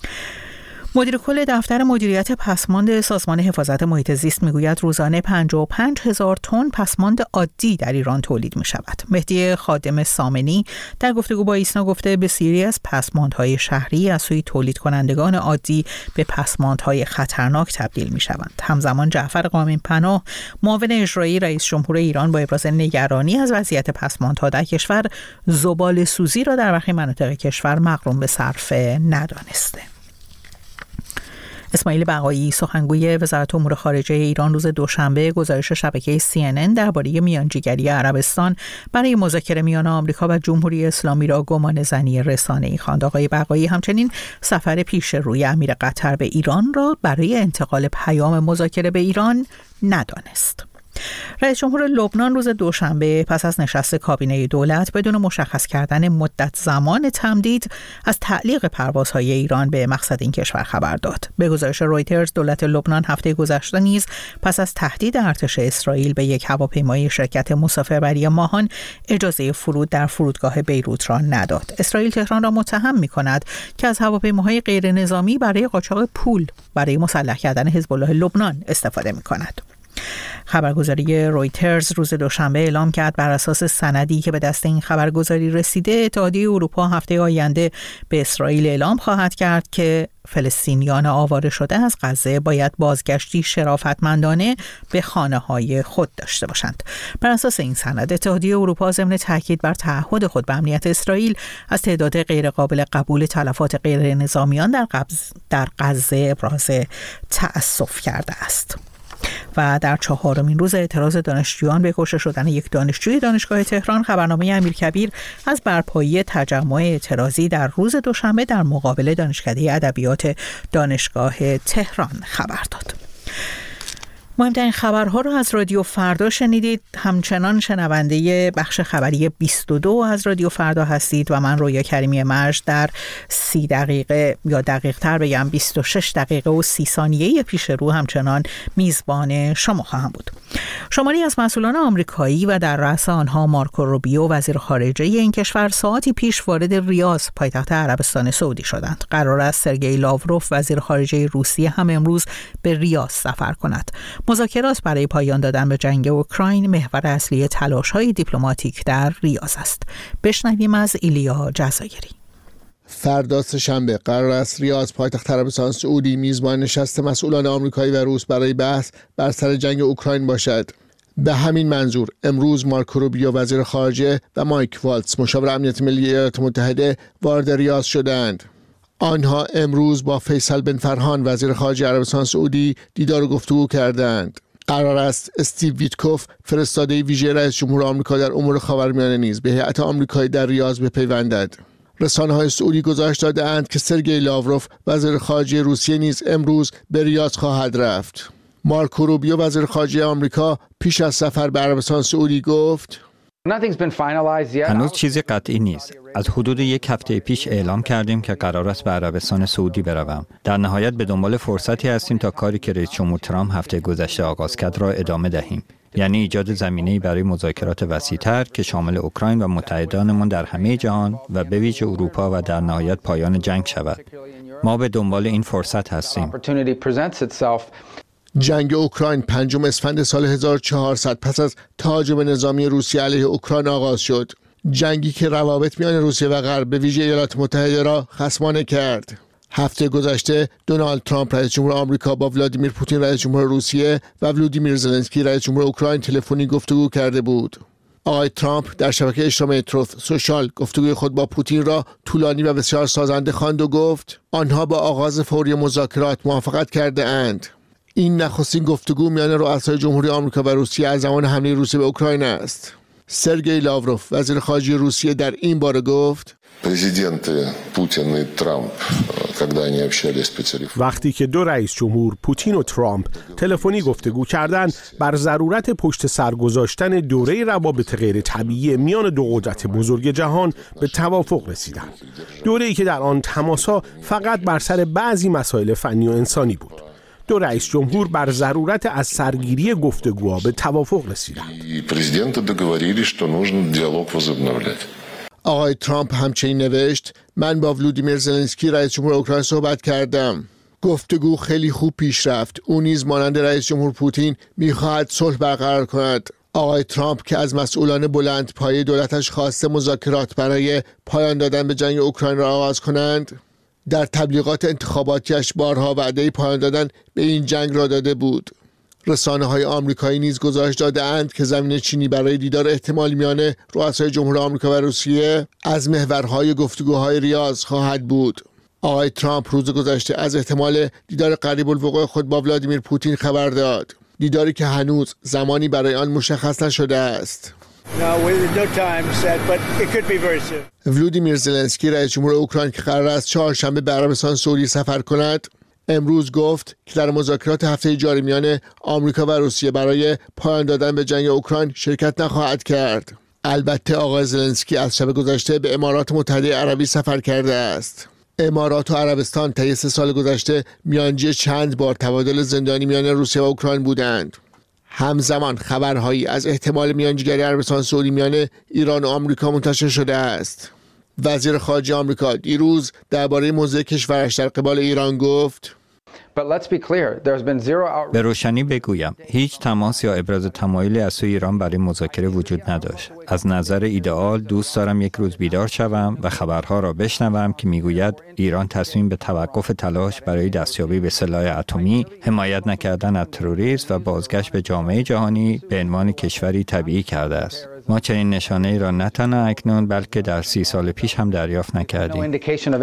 مدیر کل دفتر مدیریت پسماند سازمان حفاظت محیط زیست میگوید روزانه 55,000 تن پسماند عادی در ایران تولید می شود. مهدی خادم سامنی در گفتگو با ایسنا گفته بسیاری از پسماندهای شهری از سوی تولید کنندگان عادی به پسماندهای خطرناک تبدیل می شوند. همزمان جعفر قائم پناه، معاون اجرایی رئیس جمهور ایران، با ابراز نگرانی از وضعیت پسماندها در کشور، زباله سوزی را در برخی مناطق کشور مقرون به صرفه ندانسته. اسماعیل بقایی، سخنگوی وزارت امور خارجه ایران، روز دوشنبه گزارش شبکه CNN درباره میانجیگری عربستان برای مذاکره میان آمریکا و جمهوری اسلامی را گمانه‌زنی رسانه‌ای خواند. آقای بقایی همچنین سفر پیش روی امیر قطر به ایران را برای انتقال پیام مذاکره به ایران ندانست. رئیس جمهور لبنان روز دوشنبه پس از نشست کابینه دولت بدون مشخص کردن مدت زمان تمدید از تعلیق پروازهای ایران به مقصد این کشور خبر داد. به گزارش رویترز، دولت لبنان هفته گذشته نیز پس از تهدید ارتش اسرائیل به یک هواپیمای شرکت مسافربری ماهان اجازه فرود در فرودگاه بیروت را نداد. اسرائیل تهران را متهم می‌کند که از هواپیماهای غیر نظامی برای قاچاق پول برای مسلح کردن حزب الله لبنان استفاده می‌کند. خبرگزاری رویترز روز دوشنبه اعلام کرد بر اساس سندی که به دست این خبرگزاری رسیده، اتحادیه اروپا هفته آینده به اسرائیل اعلام خواهد کرد که فلسطینیان آواره شده از غزه باید بازگشتی شرافتمندانه به خانه‌های خود داشته باشند. بر اساس این سند، اتحادیه اروپا ضمن تاکید بر تعهد خود به امنیت اسرائیل از تعداد غیرقابل قبول تلفات غیر نظامیان در غزه ابراز تأسف کرده است. و در 4مین روز اعتراض دانشجویان به کشته شدن یک دانشجوی دانشگاه تهران، خبرنامه امیرکبیر از برپایی تجمع اعتراضی در روز دوشنبه در مقابل دانشکده ادبیات دانشگاه تهران خبر داد. مهمترین خبرها را از رادیو فردا شنیدید. همچنان شنونده بخش خبری 22 از رادیو فردا هستید و من رویا کریمی مرج در 30 دقیقه یا دقیق تر بگم 26 دقیقه و 30 ثانیه پیش رو همچنان میزبان شما خواهم بود. شماری از مسئولان آمریکایی و در رأس آنها مارکو روبیو، وزیر خارجه این کشور، ساعتی پیش وارد ریاض، پایتخت عربستان سعودی شدند. قرار است سرگئی لاوروف، وزیر خارجه روسیه، هم امروز به ریاض سفر کند. مذاکرات برای پایان دادن به جنگ اوکراین محور اصلی تلاش‌های دیپلماتیک در ریاض است. بشنویم از ایلیا جزایری. فردا سه‌شنبه قرار است ریاض، پایتخت عربستان سعودی، میزبان نشست مسئولان آمریکایی و روس برای بحث بر سر جنگ اوکراین باشد. به همین منظور امروز مارکو روبیو، وزیر خارجه، و مایک والتز، مشاور امنیت ملی ایالات متحده، وارد ریاض شدند. آنها امروز با فیصل بن فرهان، وزیر خارجه عربستان سعودی، دیدار و گفتگو کردند. قرار است استیو ویتکوف فرستاده ویژه رئیس جمهور آمریکا در امور خاورمیانه نیز به هیئت آمریکایی در ریاض بپیوندد. رسانه‌های سعودی گزارش داده‌اند که سرگئی لاوروف وزیر خارجه روسیه نیز امروز به ریاض خواهد رفت. مارکو روبیو وزیر خارجه آمریکا پیش از سفر به عربستان سعودی گفت: هنوز چیزی قطعی نیست. از حدود یک هفته پیش اعلام کردیم که قرار است به عربستان سعودی بروم. در نهایت به دنبال فرصتی هستیم تا کاری که رئیس جمهور ترامپ هفته گذشته آغاز کرد را ادامه دهیم. یعنی ایجاد زمینه‌ای برای مذاکرات وسیع‌تر که شامل اوکراین و متحدانمان در همه جهان و به ویژه اروپا و در نهایت پایان جنگ شود. ما به دنبال این فرصت هستیم. جنگ اوکراین 5 اسفند سال 1400 پس از تهاجم نظامی روسیه علیه اوکراین آغاز شد. جنگی که روابط میان روسیه و غرب به ویژه ایالات متحده را خصمانه کرد. هفته گذشته دونالد ترامپ رئیس جمهور آمریکا با ولادیمیر پوتین رئیس جمهور روسیه و ولودیمیر زلنسکی رئیس جمهور اوکراین تلفنی گفتگو کرده بود. آقای ترامپ در شبکه اجتماعی تروث سوشال گفتگوی خود با پوتین را طولانی و بسیار سازنده خواند و گفت آنها با آغاز فوری مذاکرات موافقت کرده اند. این نخستین گفتگو میان رؤسای جمهوری آمریکا و روسیه از زمان حمله روسیه به اوکراین است. سرگئی لاوروف وزیر خارجه روسیه در این باره گفت: وقتی که دو رئیس جمهور پوتین و ترامپ تلفنی گفتگو کردند بر ضرورت پشت سر گذاشتن دوره روابط غیر طبیعی میان دو قدرت بزرگ جهان به توافق رسیدند. دوره‌ای که در آن تماس‌ها فقط بر سر بعضی مسائل فنی و انسانی بود. دو رئیس جمهور بر ضرورت از سرگیری گفتگوها به توافق رسیدند. آقای ترامپ همچنین نوشت: من با ولودیمیر زلنسکی رئیس جمهور اوکراین صحبت کردم. گفتگو خیلی خوب پیش رفت. او نیز مانند رئیس جمهور پوتین می‌خواهد صلح برقرار کند. آقای ترامپ که از مسئولان بلند پایه دولتش خواسته مذاکرات برای پایان دادن به جنگ اوکراین را آغاز کنند، در تبلیغات انتخاباتیش بارها وعده پایان دادن به این جنگ را داده بود. رسانه‌های آمریکایی نیز گزارش داده‌اند که زمینه چینی برای دیدار احتمالی میان رؤسای جمهور آمریکا و روسیه از محورهای گفتگوهای ریاض خواهد بود. آقای ترامپ روز گذشته از احتمال دیدار قریب الوقوع خود با ولادیمیر پوتین خبر داد. دیداری که هنوز زمانی برای آن مشخص نشده است. ولودیمیر زلنسکی رئیس جمهور اوکراین که قرار است چهارشنبه به عربستان سعودی سفر کند، امروز گفت که در مذاکرات هفته جاری میان آمریکا و روسیه برای پایان دادن به جنگ اوکراین شرکت نخواهد کرد. البته آقای زلنسکی از شب گذشته به امارات متحده عربی سفر کرده است. امارات و عربستان طی 3 سال گذشته میانجی چند بار تبادل زندانی میان روسیه و اوکراین بودند. همزمان خبرهایی از احتمال میانجیگری عربستان سعودی میان ایران و آمریکا منتشر شده است. وزیر خارجه آمریکا دیروز درباره موضع کشورش در قبال ایران گفت: به روشنی بگویم هیچ تماس یا ابراز تمایلی از سوی ایران برای مذاکره وجود نداشت. از نظر ایدئال دوست دارم یک روز بیدار شوم و خبرها را بشنوم که میگوید ایران تصمیم به توقف تلاش برای دستیابی به سلاح اتمی، حمایت نکردن از تروریسم و بازگشت به جامعه جهانی به عنوان کشوری طبیعی کرده است. ما چنین نشانه‌ای را نه تنها اکنون بلکه در 30 سال پیش هم دریافت نکردیم.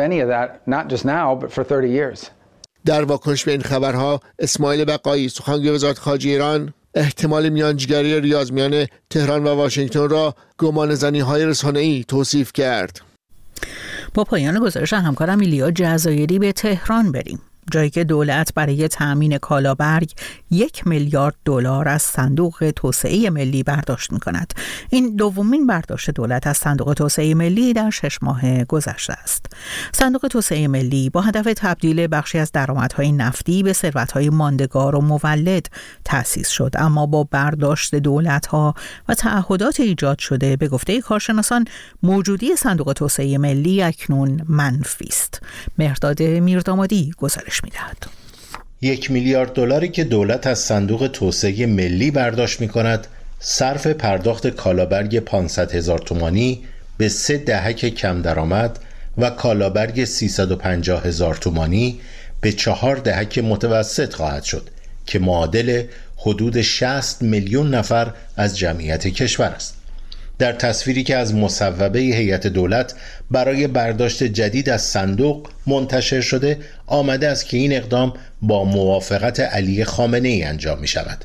در واکنش به این خبرها اسماعیل بقایی سخنگوی وزارت خارجه ایران احتمال میانجیگری ریاض میان تهران و واشنگتن را گمانه‌زنی‌های رسانه‌ای توصیف کرد. با پایان گزارش همکارم ایلیا جزایری به تهران بریم، جایی که دولت برای تأمین کالابرگ 1 میلیارد دلار از صندوق توسعه ملی برداشت می‌کند. این دومین برداشت دولت از صندوق توسعه ملی در 6 ماه گذشته است. صندوق توسعه ملی با هدف تبدیل بخشی از درآمدهای نفتی به ثروت‌های ماندگار و مولد تأسیس شد، اما با برداشت دولت‌ها و تعهدات ایجاد شده به گفته کارشناسان موجودی صندوق توسعه ملی اکنون منفی است. مهرداد میردامادی گزارش می‌دهد. 1 میلیارد دلاری که دولت از صندوق توسعه ملی برداشت می‌کند صرف پرداخت کالابرگ 500,000 تومانی به 3 دهک کم درآمد و کالابرگ 350,000 تومانی به 4 دهک متوسط خواهد شد که معادل حدود 60 میلیون نفر از جمعیت کشور است. در تصویری که از مصوبه هیئت دولت برای برداشت جدید از صندوق منتشر شده آمده است که این اقدام با موافقت علی خامنه‌ای انجام می شود.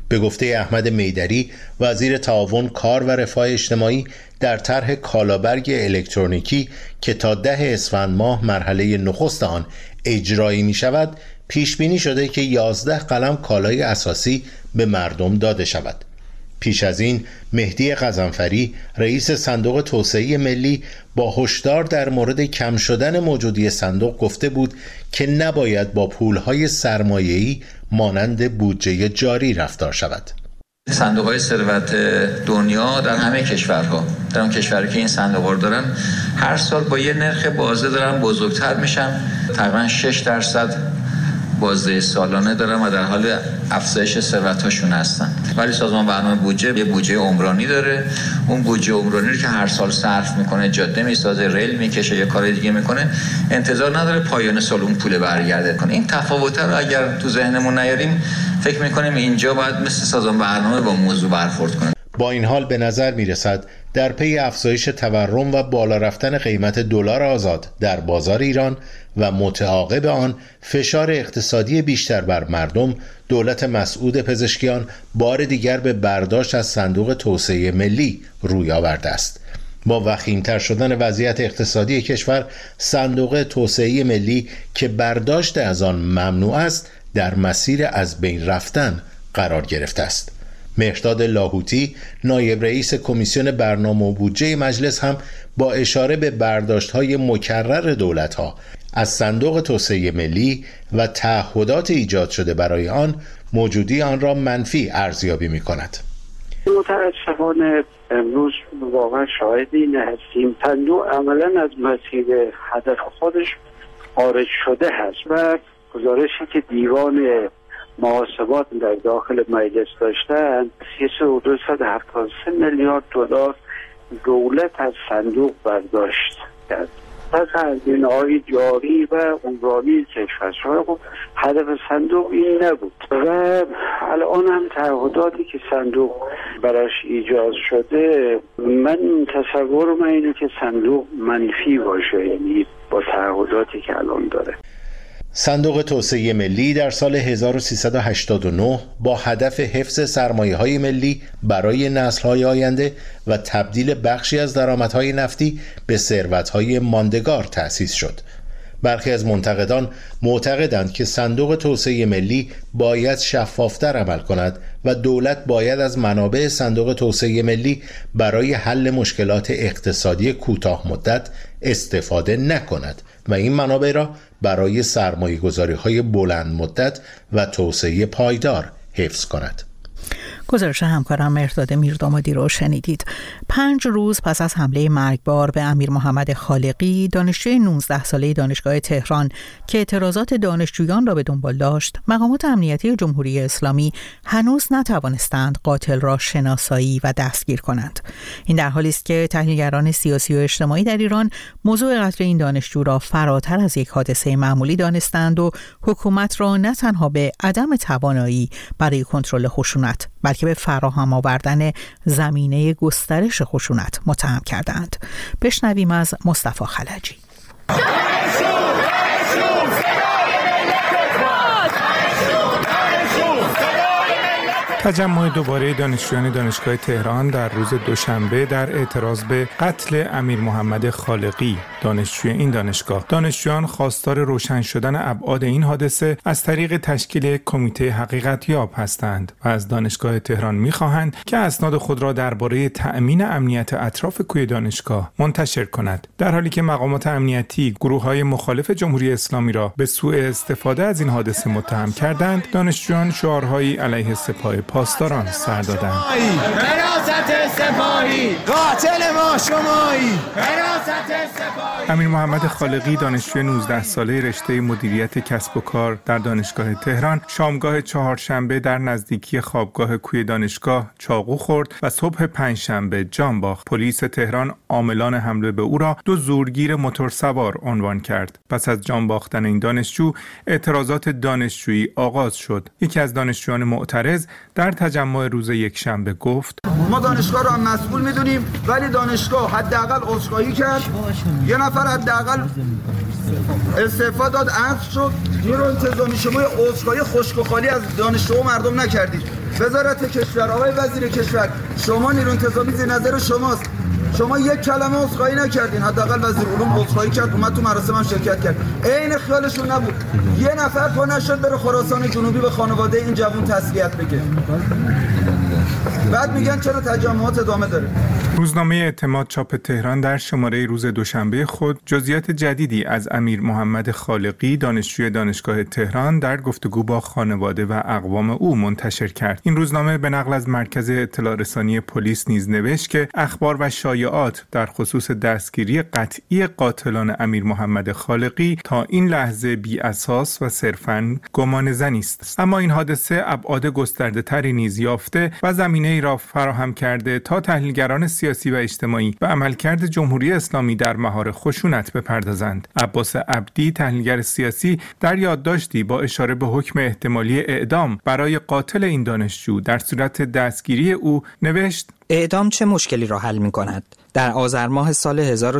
به گفته احمد میدری وزیر تعاون کار و رفاه اجتماعی، در طرح کالابرگ الکترونیکی که تا 10 اسفند ماه مرحله نخست آن اجرایی می شود، پیش بینی شده که 11 قلم کالای اساسی به مردم داده شود. پیش از این مهدی غضنفری رئیس صندوق توسعه ملی با هشدار در مورد کم شدن موجودی صندوق گفته بود که نباید با پولهای سرمایه‌ای مانند بودجه جاری رفتار شود. صندوق‌های ثروت دنیا در همه کشورها، در اون کشوری که این صندوق‌ها رو دارن، هر سال با یه نرخ بازده دارن بزرگتر میشن، تقریبا 6% بازده سالانه دارن و در حال افزایش ثروت‌هاشون هستن. ولی سازمان برنامه بودجه یه بودجه عمرانی داره. اون بودجه عمرانی رو که هر سال صرف میکنه، جاده میسازه، ریل میکشه، یه کار دیگه میکنه، انتظار نداره پایان سال اون پول برگرده کنه. این تفاوت رو اگر تو ذهنمون نیاریم، فکر میکنیم اینجا باید مثل سازمان برنامه با موضوع برخورد کنه. با این حال به نظر میرسد در پی افزایش تورم و بالا رفتن قیمت دلار آزاد در بازار ایران و متعاقب آن فشار اقتصادی بیشتر بر مردم، دولت مسعود پزشکیان بار دیگر به برداشت از صندوق توسعه ملی روی آورده است. با وخیم‌تر شدن وضعیت اقتصادی کشور، صندوق توسعه ملی که برداشت از آن ممنوع است، در مسیر از بین رفتن قرار گرفته است. مهرداد لاهوتی نایب رئیس کمیسیون برنامه و بودجه مجلس هم با اشاره به برداشت‌های مکرر دولت‌ها از صندوق توسعه ملی و تعهدات ایجاد شده برای آن، موجودی آن را منفی ارزیابی می‌کند. متأسفانه امروز واقعا شاهد این هستیم صندوق عملاً از مسیر هدف خودش خارج شده هست و گزارشی که دیوان محاسبات در داخل مجلس داشتن، 373 میلیارد دلار دولت از صندوق برداشت کرد. پس هزینه‌های جاری و عمرانی کشور، خب هدف صندوق این نبود و الان هم تعهداتی که صندوق براش ایجاد شده، من تصورم اینه که صندوق منفی باشه، یعنی با تعهداتی که الان داره. صندوق توسعه ملی در سال 1389 با هدف حفظ سرمایه‌های ملی برای نسل‌های آینده و تبدیل بخشی از درآمدهای نفتی به ثروت‌های ماندگار تأسیس شد. برخی از منتقدان معتقدند که صندوق توسعه ملی باید شفاف‌تر عمل کند و دولت باید از منابع صندوق توسعه ملی برای حل مشکلات اقتصادی کوتاه مدت استفاده نکند و این منابع را برای سرمایه‌گذاری‌های بلند مدت و توسعه پایدار حفظ کند. گزارش همکارم مهرداد میردامادی رو شنیدید. 5 روز پس از حمله مرگبار به امیر محمد خالقی، دانشجوی 19 ساله دانشگاه تهران که اعتراضات دانشجویان را به دنبال داشت، مقامات امنیتی جمهوری اسلامی هنوز نتوانستند قاتل را شناسایی و دستگیر کنند. این در حالی است که تحلیلگران سیاسی و اجتماعی در ایران موضوع قتل این دانشجو را فراتر از یک حادثه معمولی دانستند و حکومت را نه تنها به عدم توانایی برای کنترل خشونت، بلکه به فراهم آوردن زمینه گسترش خشونت متهم کردند. بشنویم از مصطفی خلجی. تجمع دوباره دانشجویان دانشگاه تهران در روز دوشنبه در اعتراض به قتل امیر محمد خالقی، دانشجوی این دانشگاه. دانشجویان خواستار روشن شدن ابعاد این حادثه از طریق تشکیل کمیته حقیقتیاب هستند و از دانشگاه تهران می‌خواهند که اسناد خود را درباره تأمین امنیت اطراف کوی دانشگاه منتشر کند. در حالی که مقامات امنیتی گروه‌های مخالف جمهوری اسلامی را به سوء استفاده از این حادثه متهم کردند، دانشجویان شعارهایی علیه سپاه پاسداران سر دادند. حراست سپاهی، قاتل ما شمایی. حراست سپاهی. امیر محمد خالقی، دانشجوی 19 ساله رشته مدیریت کسب و کار در دانشگاه تهران، شامگاه چهارشنبه در نزدیکی خوابگاه کوی دانشگاه چاقو خورد و صبح پنجشنبه جان باخت. پلیس تهران عاملان حمله به او را 2 زورگیر موتورسوار عنوان کرد. پس از جان باختن این دانشجو، اعتراضات دانشجویی آغاز شد. یکی از دانشجویان معترض در تجمع روز یکشنبه گفت: ما دانشگاه رو هم مسئول میدونیم، ولی دانشگاه حداقل عذرخواهی کرد، یه نفر حداقل استعفا داد، عزل شد. نیرو انتظامی شما عذرخواهی خشک و خالی از دانشجو و مردم نکردید. وزارت کشور، آقای وزیر کشور، شما نیروی انتظامی زیر نظر شماست. شما یک کلمه عذرخواهی نکردین. حداقل وزیر علوم عذرخواهی کرد، اومد تو مراسم هم شرکت کرد. عین خیالشون نبود. یه نفر پا نشد بره خراسان جنوبی به خانواده این جوان تسلیت بگه. بعد میگن چرا تجمعات ادامه داره. روزنامه اعتماد چاپ تهران در شماره روز دوشنبه خود جزئیات جدیدی از امیر محمد خالقی دانشجوی دانشگاه تهران در گفتگو با خانواده و اقوام او منتشر کرد. این روزنامه به نقل از مرکز اطلاع رسانی پلیس نیز نوشت که اخبار و شایعات در خصوص دستگیری قطعی قاتلان امیر محمد خالقی تا این لحظه بی اساس و صرفاً گمانه‌زنی است. اما این حادثه ابعاد گسترده‌تری نیز یافته و زمینه‌ای را فراهم کرده تا تحلیلگران سیاسی و اجتماعی و عملکرد جمهوری اسلامی در مهار خشونت بپردازند. عباس عبدی، تحلیلگر سیاسی، در یادداشتی با اشاره به حکم احتمالی اعدام برای قاتل این دانشجو در صورت دستگیری او نوشت: اعدام چه مشکلی را حل می‌کند؟ در آذر ماه سال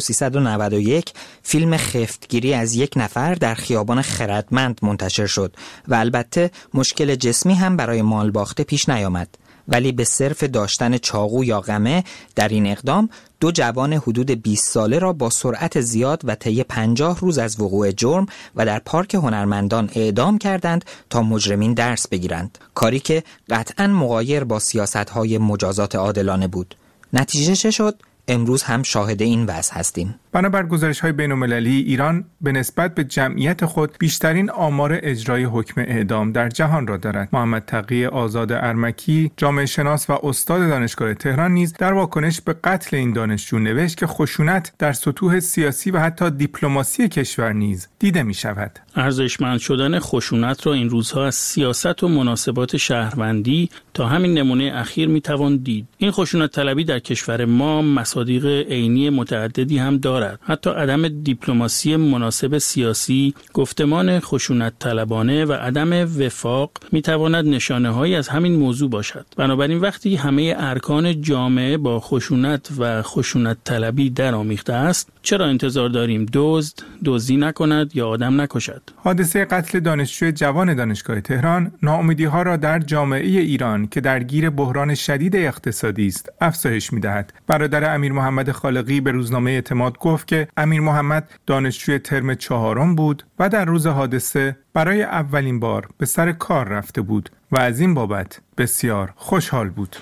1391 فیلم خفتگیری از یک نفر در خیابان خردمند منتشر شد و البته مشکل جسمی هم برای مال باخته پیش نیامد. ولی به صرف داشتن چاقو یا قمه در این اقدام دو جوان حدود 20 ساله را با سرعت زیاد و طی 50 روز از وقوع جرم و در پارک هنرمندان اعدام کردند تا مجرمین درس بگیرند، کاری که قطعاً مغایر با سیاست‌های مجازات عادلانه بود. نتیجه چه شد؟ امروز هم شاهد این وضع هستیم. بنابر گزارش‌های بین‌المللی، ایران به نسبت به جمعیت خود بیشترین آمار اجرای حکم اعدام در جهان را دارد. محمد تقی آزاد ارمکی، جامعه شناس و استاد دانشگاه تهران نیز در واکنش به قتل این دانشجو نوشت که خشونت در سطوح سیاسی و حتی دیپلماسی کشور نیز دیده می‌شود. ارزشمند شدن خشونت را این روزها از سیاست و مناسبات شهروندی تا همین نمونه اخیر می‌توان دید. این خشونت طلبی در کشور ما مصادیق عینی متعددی هم دارد. حتی عدم دیپلماسی مناسب سیاسی، گفتمان خشونت طلبانه و عدم وفاق میتواند نشانه‌هایی از همین موضوع باشد. بنابراین وقتی همه ارکان جامعه با خشونت و خشونت طلبی درآمیخته است، چرا انتظار داریم دزدی نکند یا آدم نکشد؟ حادثه قتل دانشجوی جوان دانشگاه تهران ناامیدی‌ها را در جامعه ایران که درگیر بحران شدید اقتصادی است افزایش می‌دهد. برادر امیر محمد خالقی به روزنامه اعتماد گفت که امیر محمد دانشجوی ترم 4 بود و در روز حادثه برای اولین بار به سر کار رفته بود و از این بابت بسیار خوشحال بود.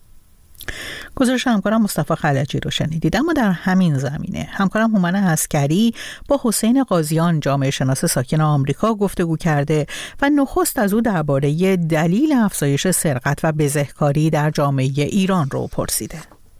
گزارش همکارم مصطفی خلجی رو شنیدید. اما در همین زمینه همکارم هومن عسکری با حسین قاضیان، جامعه شناس ساکن آمریکا، گفتگو کرده و نخست از او درباره دلیل افزایش سرقت و بزهکاری در جامعه ایران رو پرسیده.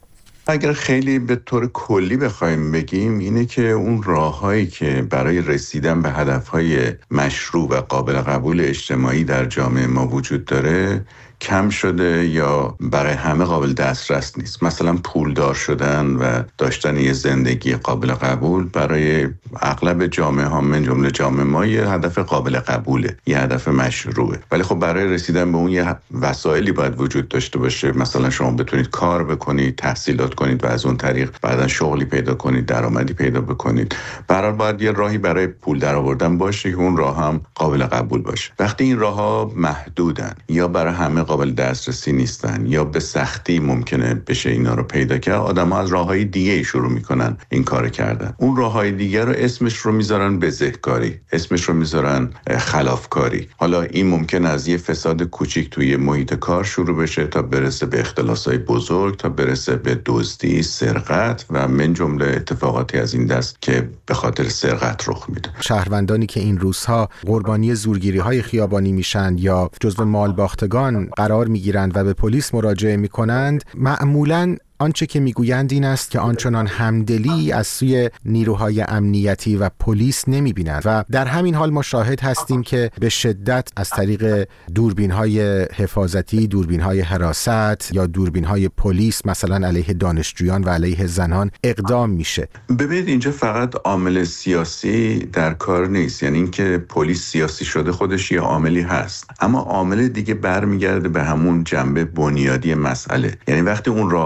اگر خیلی به طور کلی بخوایم بگیم اینه که اون راههایی که برای رسیدن به هدفهای مشروع و قابل قبول اجتماعی در جامعه ما وجود داره کم شده یا برای همه قابل دسترس نیست. مثلا پولدار شدن و داشتن یه زندگی قابل قبول برای اغلب جامعه ها من جمله جامعه ما یه هدف قابل قبوله، یه هدف مشروعه. ولی خب برای رسیدن به اون یه وسایلی باید وجود داشته باشه. مثلا شما بتونید کار بکنید، تحصیلات کنید و از اون طریق بعداً شغلی پیدا کنید، درآمدی پیدا بکنید. برای باید یه راهی برای پول درآوردن باشه که اون راه هم قابل قبول باشه. وقتی این راه‌ها محدودن یا برای همه قابل دسترسی نیستن یا به سختی ممکنه بشه اینا رو پیدا کرد، آدم‌ها از راه‌های دیگه شروع میکنن این کار کردن. اون راه‌های دیگه رو اسمش رو میذارن بزهکاری، اسمش رو میذارن خلافکاری. حالا این ممکن از یه فساد کوچیک توی محیط کار شروع بشه تا برسه به اختلاس‌های بزرگ، تا برسه به دزدی، سرقت و من جمله اتفاقاتی از این دست که به خاطر سرقت رخ میده. شهروندانی که این روزها قربانی زورگیری‌های خیابانی میشن یا جزو مالباختگان قرار میگیرند و به پلیس مراجعه میکنند، معمولاً آنچه که میگویند این است که آنچنان همدلی از سوی نیروهای امنیتی و پلیس نمیبینند و در همین حال ما شاهد هستیم که به شدت از طریق دوربین‌های حفاظتی، دوربین‌های حراست یا دوربین‌های پلیس مثلا علیه دانشجویان و علیه زنان اقدام میشه. ببینید اینجا فقط عامل سیاسی در کار نیست، یعنی اینکه پلیس سیاسی شده خودش یه عاملی هست، اما عامل دیگه برمیگرده به همون جنبه بنیادی مسئله. یعنی وقتی اون راههایی که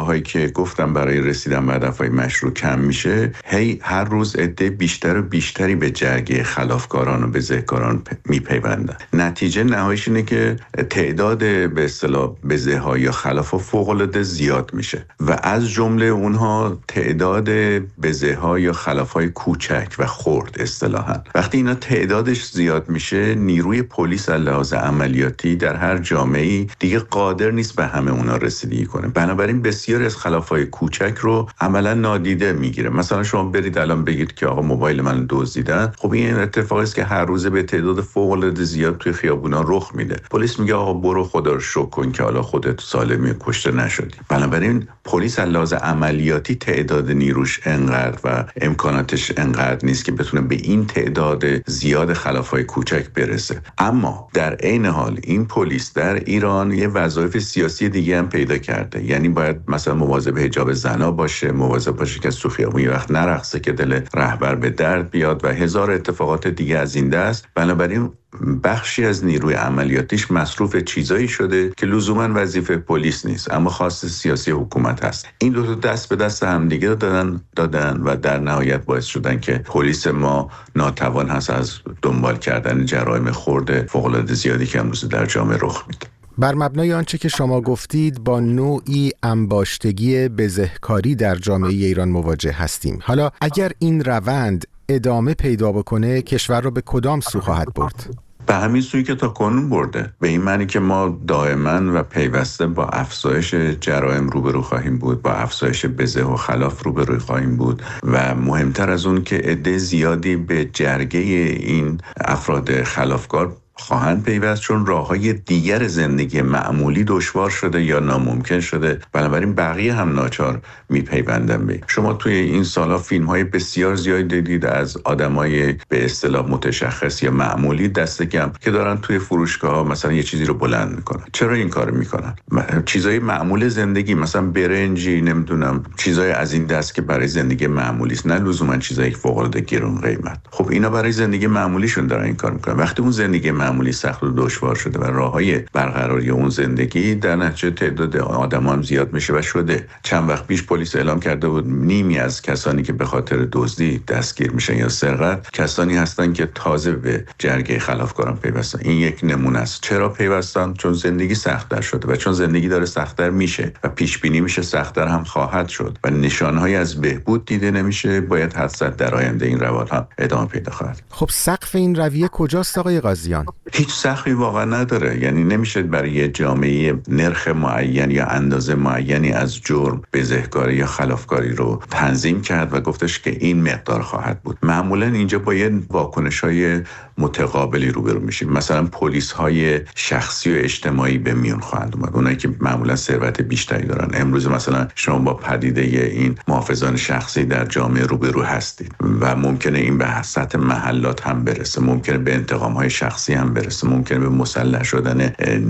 که گفتم برای رسیدن به هدفهای مشروع کم میشه، هر روز عده بیشتر و بیشتری به جرگه خلافکاران و بزهکاران میپیوندن. نتیجه نهاییش اینه که تعداد به اصطلاح بزه‌ها یا خلافا فوق‌العاده زیاد میشه و از جمله اونها تعداد بزه‌ها یا خلافای کوچک و خرد اصطلاحاً. وقتی اینا تعدادش زیاد میشه، نیروی پلیس از لحاظ عملیاتی در هر جامعه‌ای دیگه قادر نیست به همه اونا رسیدگی کنه. بنابراین بسیاری از خلافای کوچک رو عملا نادیده میگیره. مثلا شما برید الان بگید که آقا موبایل من دزدیدن، خب این اتفاقی است که هر روز به تعداد فوق‌العاده زیاد توی خیابونا رخ میده. پلیس میگه آقا برو خدا رو شکر کن که حالا خودت سالمی کشته نشدی. بنابراین پلیس از لحاظ عملیاتی تعداد نیروش انقدر و امکاناتش انقدر نیست که بتونه به این تعداد زیاد خلافای کوچک برسه. اما در عین حال این پلیس در ایران یه وظایف سیاسی دیگه هم پیدا کرده. یعنی باید مثلا مواظب حجاب زنا باشه، مواظب باشه که تو خیابون یه وقت نرقصه که دل رهبر به درد بیاد و هزار اتفاقات دیگه از این دست. بنابراین بخشی از نیروی عملیاتیش مصروف چیزایی شده که لزوما وظیفه پلیس نیست، اما خاص سیاسی حکومت هست. این دو تا دست به دست همدیگه دادن و در نهایت باعث شدن که پلیس ما ناتوان هست از دنبال کردن جرایم خرد فوق‌العاده زیادی که امروز در جامعه رخ میده. بر مبنای آنچه که شما گفتید با نوعی انباشتگی بزهکاری در جامعه ایران مواجه هستیم. حالا اگر این روند ادامه پیدا بکنه کشور رو به کدام سو خواهد برد؟ به همین سویی که تا کنون برده. به این معنی که ما دائما و پیوسته با افزایش جرایم روبرو خواهیم بود، با افزایش بزه و خلاف روبرو خواهیم بود و مهمتر از اون که عده زیادی به جرگه این افراد خلافکار خواهند پیوست، چون راه‌های دیگر زندگی معمولی دشوار شده یا ناممکن شده. بنابراین بقیه هم ناچار میپیوندن به. شما توی این سال‌ها فیلم‌های بسیار زیادی دیدید از آدمای به اصطلاح متشخص یا معمولی دست کم که دارن توی فروشگاه‌ها مثلا یه چیزی رو بلند میکنن. چرا این کارو میکنن؟ چیزای معمول زندگی، مثلا برنجی، نمیدونم چیزای از این دست که برای زندگی معمولی است، نه لزوما چیزای فوق‌العاده گران قیمت. خب اینا برای زندگی معمولیشون دارن این کار میکنن. وقتی اون زندگی معمولی سخت و دشوار شده و راههای برقراری اون زندگی، در نتیجه تعداد آدم هم زیاد میشه و شده. چند وقت پیش پلیس اعلام کرده بود نیمی از کسانی که به خاطر دزدی دستگیر میشن یا سرقت کسانی هستن که تازه به جرگه خلافکاران پیوستن. این یک نمونه است. چرا پیوستن؟ چون زندگی سخت‌تر شده و چون زندگی داره سخت‌تر میشه و پیش بینی میشه سخت‌تر هم خواهد شد و نشانهایی از بهبود دیده نمیشه. باید حتما در آینده این روال هم ادامه پیدا خواهد. خب سقف این رویه کجاست آقای قاضیان؟ هیچ سقفی واقعا نداره. یعنی نمیشه برای جامعه نرخ معین یا اندازه معینی از جرم، بزهکاری یا خلافکاری رو تنظیم کرد و گفتش که این مقدار خواهد بود. معمولا اینجا با یه واکنش‌های متقابلی روبرو میشیم. مثلا پلیس‌های شخصی و اجتماعی به میون خواهند اومد، اونایی که معمولا ثروت بیشتری دارن. امروز مثلا شما با پدیده این محافظان شخصی در جامعه روبرو هستید و ممکنه این به سطح محلات هم برسه، ممکنه به انتقام‌های شخصی هم برسه، ممکنه به مسلح شدن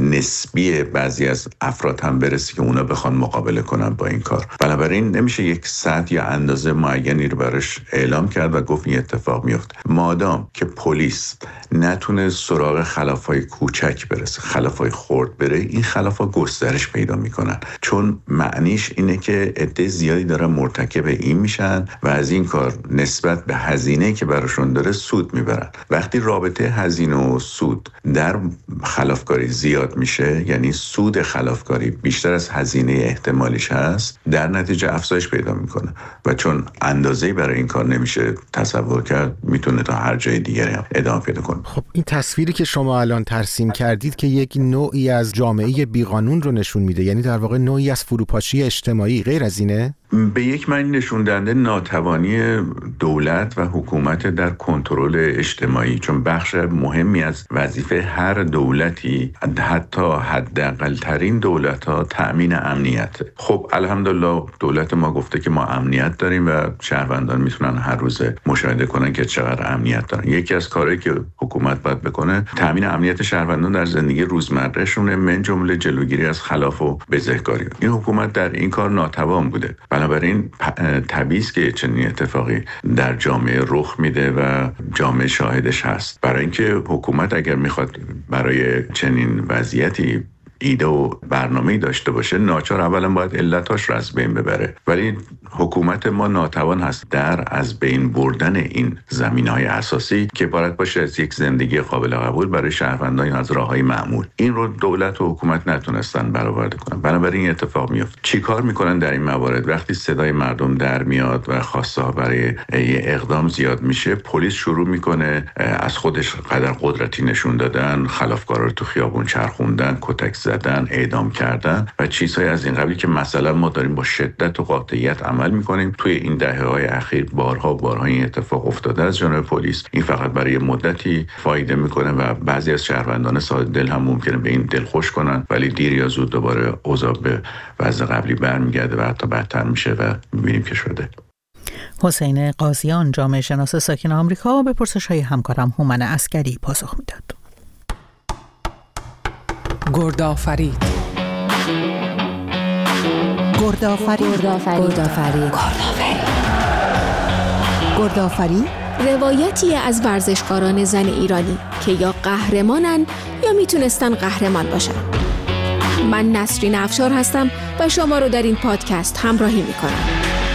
نسبی بعضی از افراد هم برسه که اونا بخوان مقابله کنن با این کار. بنابراین نمیشه یک سطح یا اندازه معینی رو براش اعلام کرد و گفت این اتفاق میفته. مادام که پلیس نتونه سراغ خلافای کوچک برسه، خلافای خرد بره، این خلافا گسترش پیدا میکنن، چون معنیش اینه که عده زیادی دارن مرتکب این میشن و از این کار نسبت به هزینه که براشون داره سود میبرن. وقتی رابطه هزینه و سود در خلافکاری زیاد میشه، یعنی سود خلافکاری بیشتر از هزینه احتمالیش هست، در نتیجه افزایش پیدا میکنه و چون اندازه‌ای برای این کار نمیشه تصور کرد، میتونه تا هر جای دیگری هم ادامه پیدا کنه. خب این تصویری که شما الان ترسیم کردید که یک نوعی از جامعه بیقانون رو نشون میده، یعنی در واقع نوعی از فروپاشی اجتماعی، غیر از اینه؟ به یک معنی نشون دهنده ناتوانی دولت و حکومت در کنترل اجتماعی، چون بخش مهمی از وظیفه هر دولتی، حتی حداقل ترین دولت‌ها، تأمین امنیت. خب الحمدلله دولت ما گفته که ما امنیت داریم و شهروندان میتونن هر روز مشاهده کنن که چقدر امنیت دارن. یکی از کارهایی که حکومت باید بکنه تأمین امنیت شهروندان در زندگی روزمرهشونه، من جمله جلوگیری از خلاف و بزهکاری. این حکومت در این کار ناتوان بوده. بنابراین طبیعی است که چنین اتفاقی در جامعه رخ میده و جامعه شاهدش هست. برای اینکه حکومت اگر میخواد برای چنین وضعیتی ایده و برنامه‌ای داشته باشه، ناچار اولا باید علتاش رو از بین ببره. ولی حکومت ما ناتوان هست در از بین بردن این زمینه‌های اساسی که عبارت باشه از یک زندگی قابل قبول برای شهروندان از راه‌های معمول. این رو دولت و حکومت نتونستن برآورده کنن. بنابراین این اتفاق میفته. چیکار میکنن در این موارد؟ وقتی صدای مردم در میاد و خواسته ها برای اقدام زیاد میشه، پلیس شروع میکنه از خودش قدر قدرتی نشون دادن، خلافکارا رو تو خیابون چرخوندن، کتک زدن، اعدام کردن و چیزهای از این قبیل که مثلا ما داریم با شدت و قاطعیت عمل میکنیم. توی این دهه‌های اخیر بارها این اتفاق افتاده از جانب پلیس. این فقط برای مدتی فایده میکنه و بعضی از شهروندان ساده دل هم ممکنه به این دلخوش کنن، ولی دیر یا زود دوباره اوضاع به وضع قبلی برمیگرده و حتی بدتر میشه و میبینیم که شده. حسین قاضیان، جامعه شناس ساکن آمریکا، به پرسش‌های همکارم هومن عسکری پاسخ میداد. گردآفرید. روایتی از ورزشکاران زن ایرانی که یا قهرمانن یا میتونستن قهرمان باشن. من نسرین افشار هستم و شما رو در این پادکست همراهی میکنم.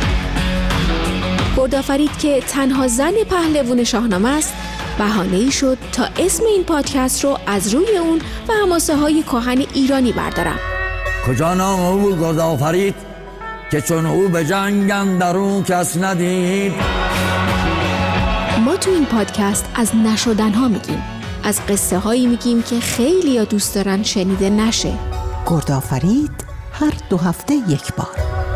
گردآفرید که تنها زن پهلوان شاهنامه است، بهانه‌ای شد تا اسم این پادکست رو از روی اون و حماسه های کهن ایرانی بردارم. کجا نام او گردآفرید که چون او به جنگ اندرون کس ندید. ما تو این پادکست از نشدنها میگیم، از قصه هایی میگیم که خیلی ها دوست دارن شنیده نشه. گردآفرید هر 2 هفته یک بار.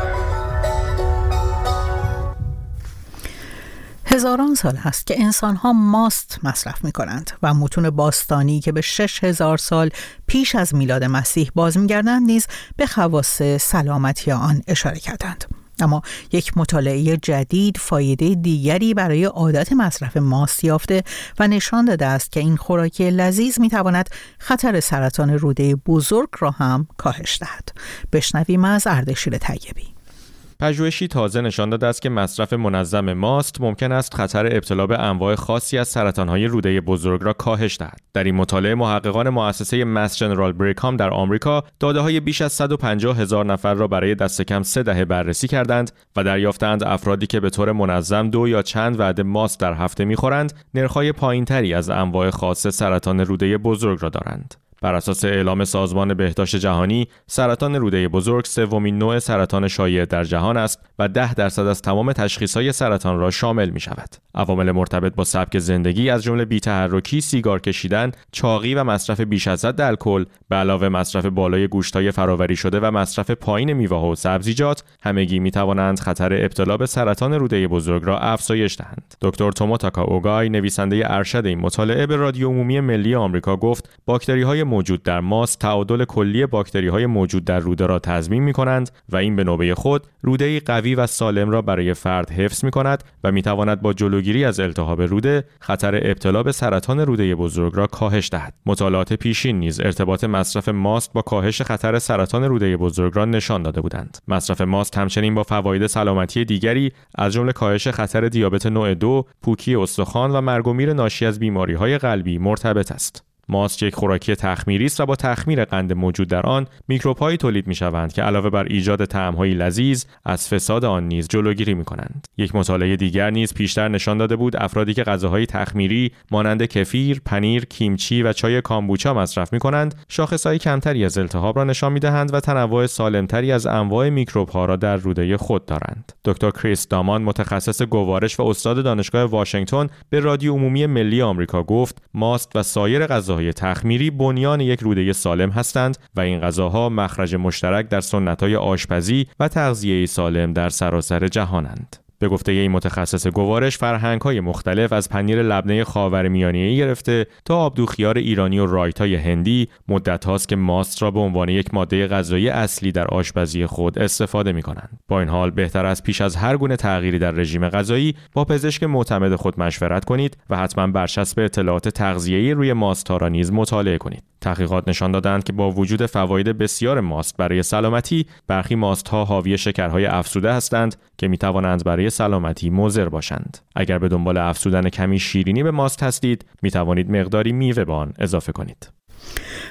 هزاران سال هست که انسان‌ها ماست مصرف می‌کنند و متون باستانی که به 6000 سال پیش از میلاد مسیح باز می‌گردند نیز به خواص سلامتی آن اشاره کردند. اما یک مطالعه جدید فایده دیگری برای عادت مصرف ماست یافته و نشان داده است که این خوراک لذیذ می‌تواند خطر سرطان روده بزرگ را هم کاهش دهد. بشنویم از اردشیر طیبی. پژوهشی تازه نشان داده است که مصرف منظم ماست ممکن است خطر ابتلا به انواع خاصی از سرطان‌های روده بزرگ را کاهش دهد. در این مطالعه محققان مؤسسه ماس جنرال بریکام در آمریکا داده‌های بیش از 150,000 نفر را برای دست کم 3 دهه بررسی کردند و دریافتند افرادی که به طور منظم 2 یا چند وعده ماست در هفته می‌خورند، نرخ‌های پایین‌تری از انواع خاص سرطان روده بزرگ را دارند. بر اساس اعلام سازمان بهداشت جهانی، سرطان روده بزرگ سومین نوع سرطان شایع در جهان است و 10% از تمام تشخیص‌های سرطان را شامل می‌شود. عوامل مرتبط با سبک زندگی از جمله بی‌تحرکی، سیگار کشیدن، چاقی و مصرف بیش از حد الکل، به علاوه مصرف بالای گوشت‌های فرآوری شده و مصرف پایین میوه‌ها و سبزیجات، همگی می‌توانند خطر ابتلا به سرطان روده بزرگ را افزایش دهند. دکتر توموتاکا اوگای، نویسنده ارشد این مطالعه، به رادیو عمومی ملی آمریکا گفت: باکتری‌های موجود در ماست تعادل کلی باکتری‌های موجود در روده را تضمین می‌کنند و این به نوبه خود روده‌ای قوی و سالم را برای فرد حفظ می‌کند و می‌تواند با جلوگیری از التهاب روده خطر ابتلا به سرطان روده بزرگ را کاهش دهد. مطالعات پیشین نیز ارتباط مصرف ماست با کاهش خطر سرطان روده بزرگ را نشان داده بودند. مصرف ماست همچنین با فواید سلامتی دیگری از جمله کاهش خطر دیابت نوع 2، پوکی استخوان و مرگ و میر ناشی از بیماری‌های قلبی مرتبط است. ماست یک خوراکی تخمیری است و با تخمیر قند موجود در آن میکروب‌هایی تولید می‌شوند که علاوه بر ایجاد طعم‌های لذیذ از فساد آن نیز جلوگیری می‌کنند. یک مطالعه دیگر نیز پیشتر نشان داده بود افرادی که غذاهای تخمیری مانند کفیر، پنیر، کیمچی و چای کامبوچا مصرف می‌کنند، شاخص‌های کمتری از التهاب را نشان می‌دهند و تنوع سالمتری از انواع میکروب‌ها را در روده خود دارند. دکتر کریس دامان، متخصص گوارش و استاد دانشگاه واشنگتن، به رادیو عمومی ملی آمریکا گفت: ماست و سایر غذاهای تخمیری بنیان یک روده سالم هستند و این غذاها مخرج مشترک در سنت‌های آشپزی و تغذیه سالم در سراسر جهانند. به گفته این متخصص گوارش، فرهنگ‌های مختلف از پنیر لبنه خاورمیانه‌ای گرفته تا آبدوخیار ایرانی و رایتای هندی مدت هاست که ماست را به عنوان یک ماده غذایی اصلی در آشپزی خود استفاده می‌کنند. با این حال بهتر است پیش از هر گونه تغییری در رژیم غذایی با پزشک معتمد خود مشورت کنید و حتما برچسب اطلاعات تغذیه‌ای روی ماست‌ها را نیز مطالعه کنید. تحقیقات نشان دادند که با وجود فواید بسیار ماست برای سلامتی، برخی ماست‌ها حاوی شکرهای افزوده هستند که می‌توانند برای سلامتی مضر باشند. اگر به دنبال افزودن کمی شیرینی به ماست هستید، می‌توانید مقداری میوه به آن اضافه کنید.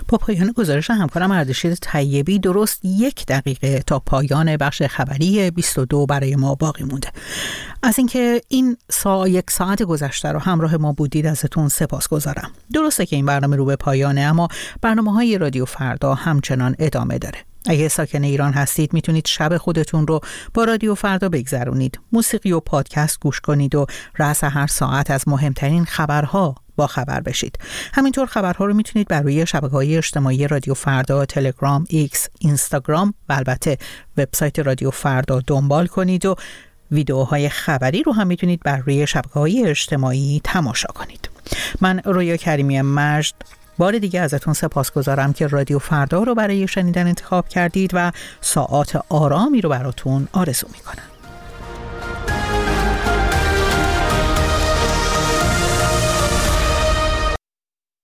با پایان گزارش همکارم اردشیر طیبی درست 1 دقیقه تا پایان بخش خبری 22 برای ما باقی مونده. از اینکه این 1 ساعت گذشته رو همراه ما بودید ازتون سپاسگزارم. درسته که این برنامه رو به پایانه، اما برنامه‌های رادیو فردا همچنان ادامه داره. اگه ساکن ایران هستید میتونید شب خودتون رو با رادیو فردا بگذرونید، موسیقی و پادکست گوش کنید و رأس هر ساعت از مهمترین خبرها با خبر بشید. همینطور خبرها رو میتونید بر روی شبکه‌های اجتماعی رادیو فردا، تلگرام، ایکس، اینستاگرام و البته وبسایت رادیو فردا دنبال کنید و ویدیوهای خبری رو هم میتونید بر روی شبکه‌های اجتماعی تماشا کنید. من رویا کریمی مجد بار دیگه ازتون سپاسگزارم که رادیو فردا رو برای شنیدن انتخاب کردید و ساعات آرامی رو براتون آرزو میکنم.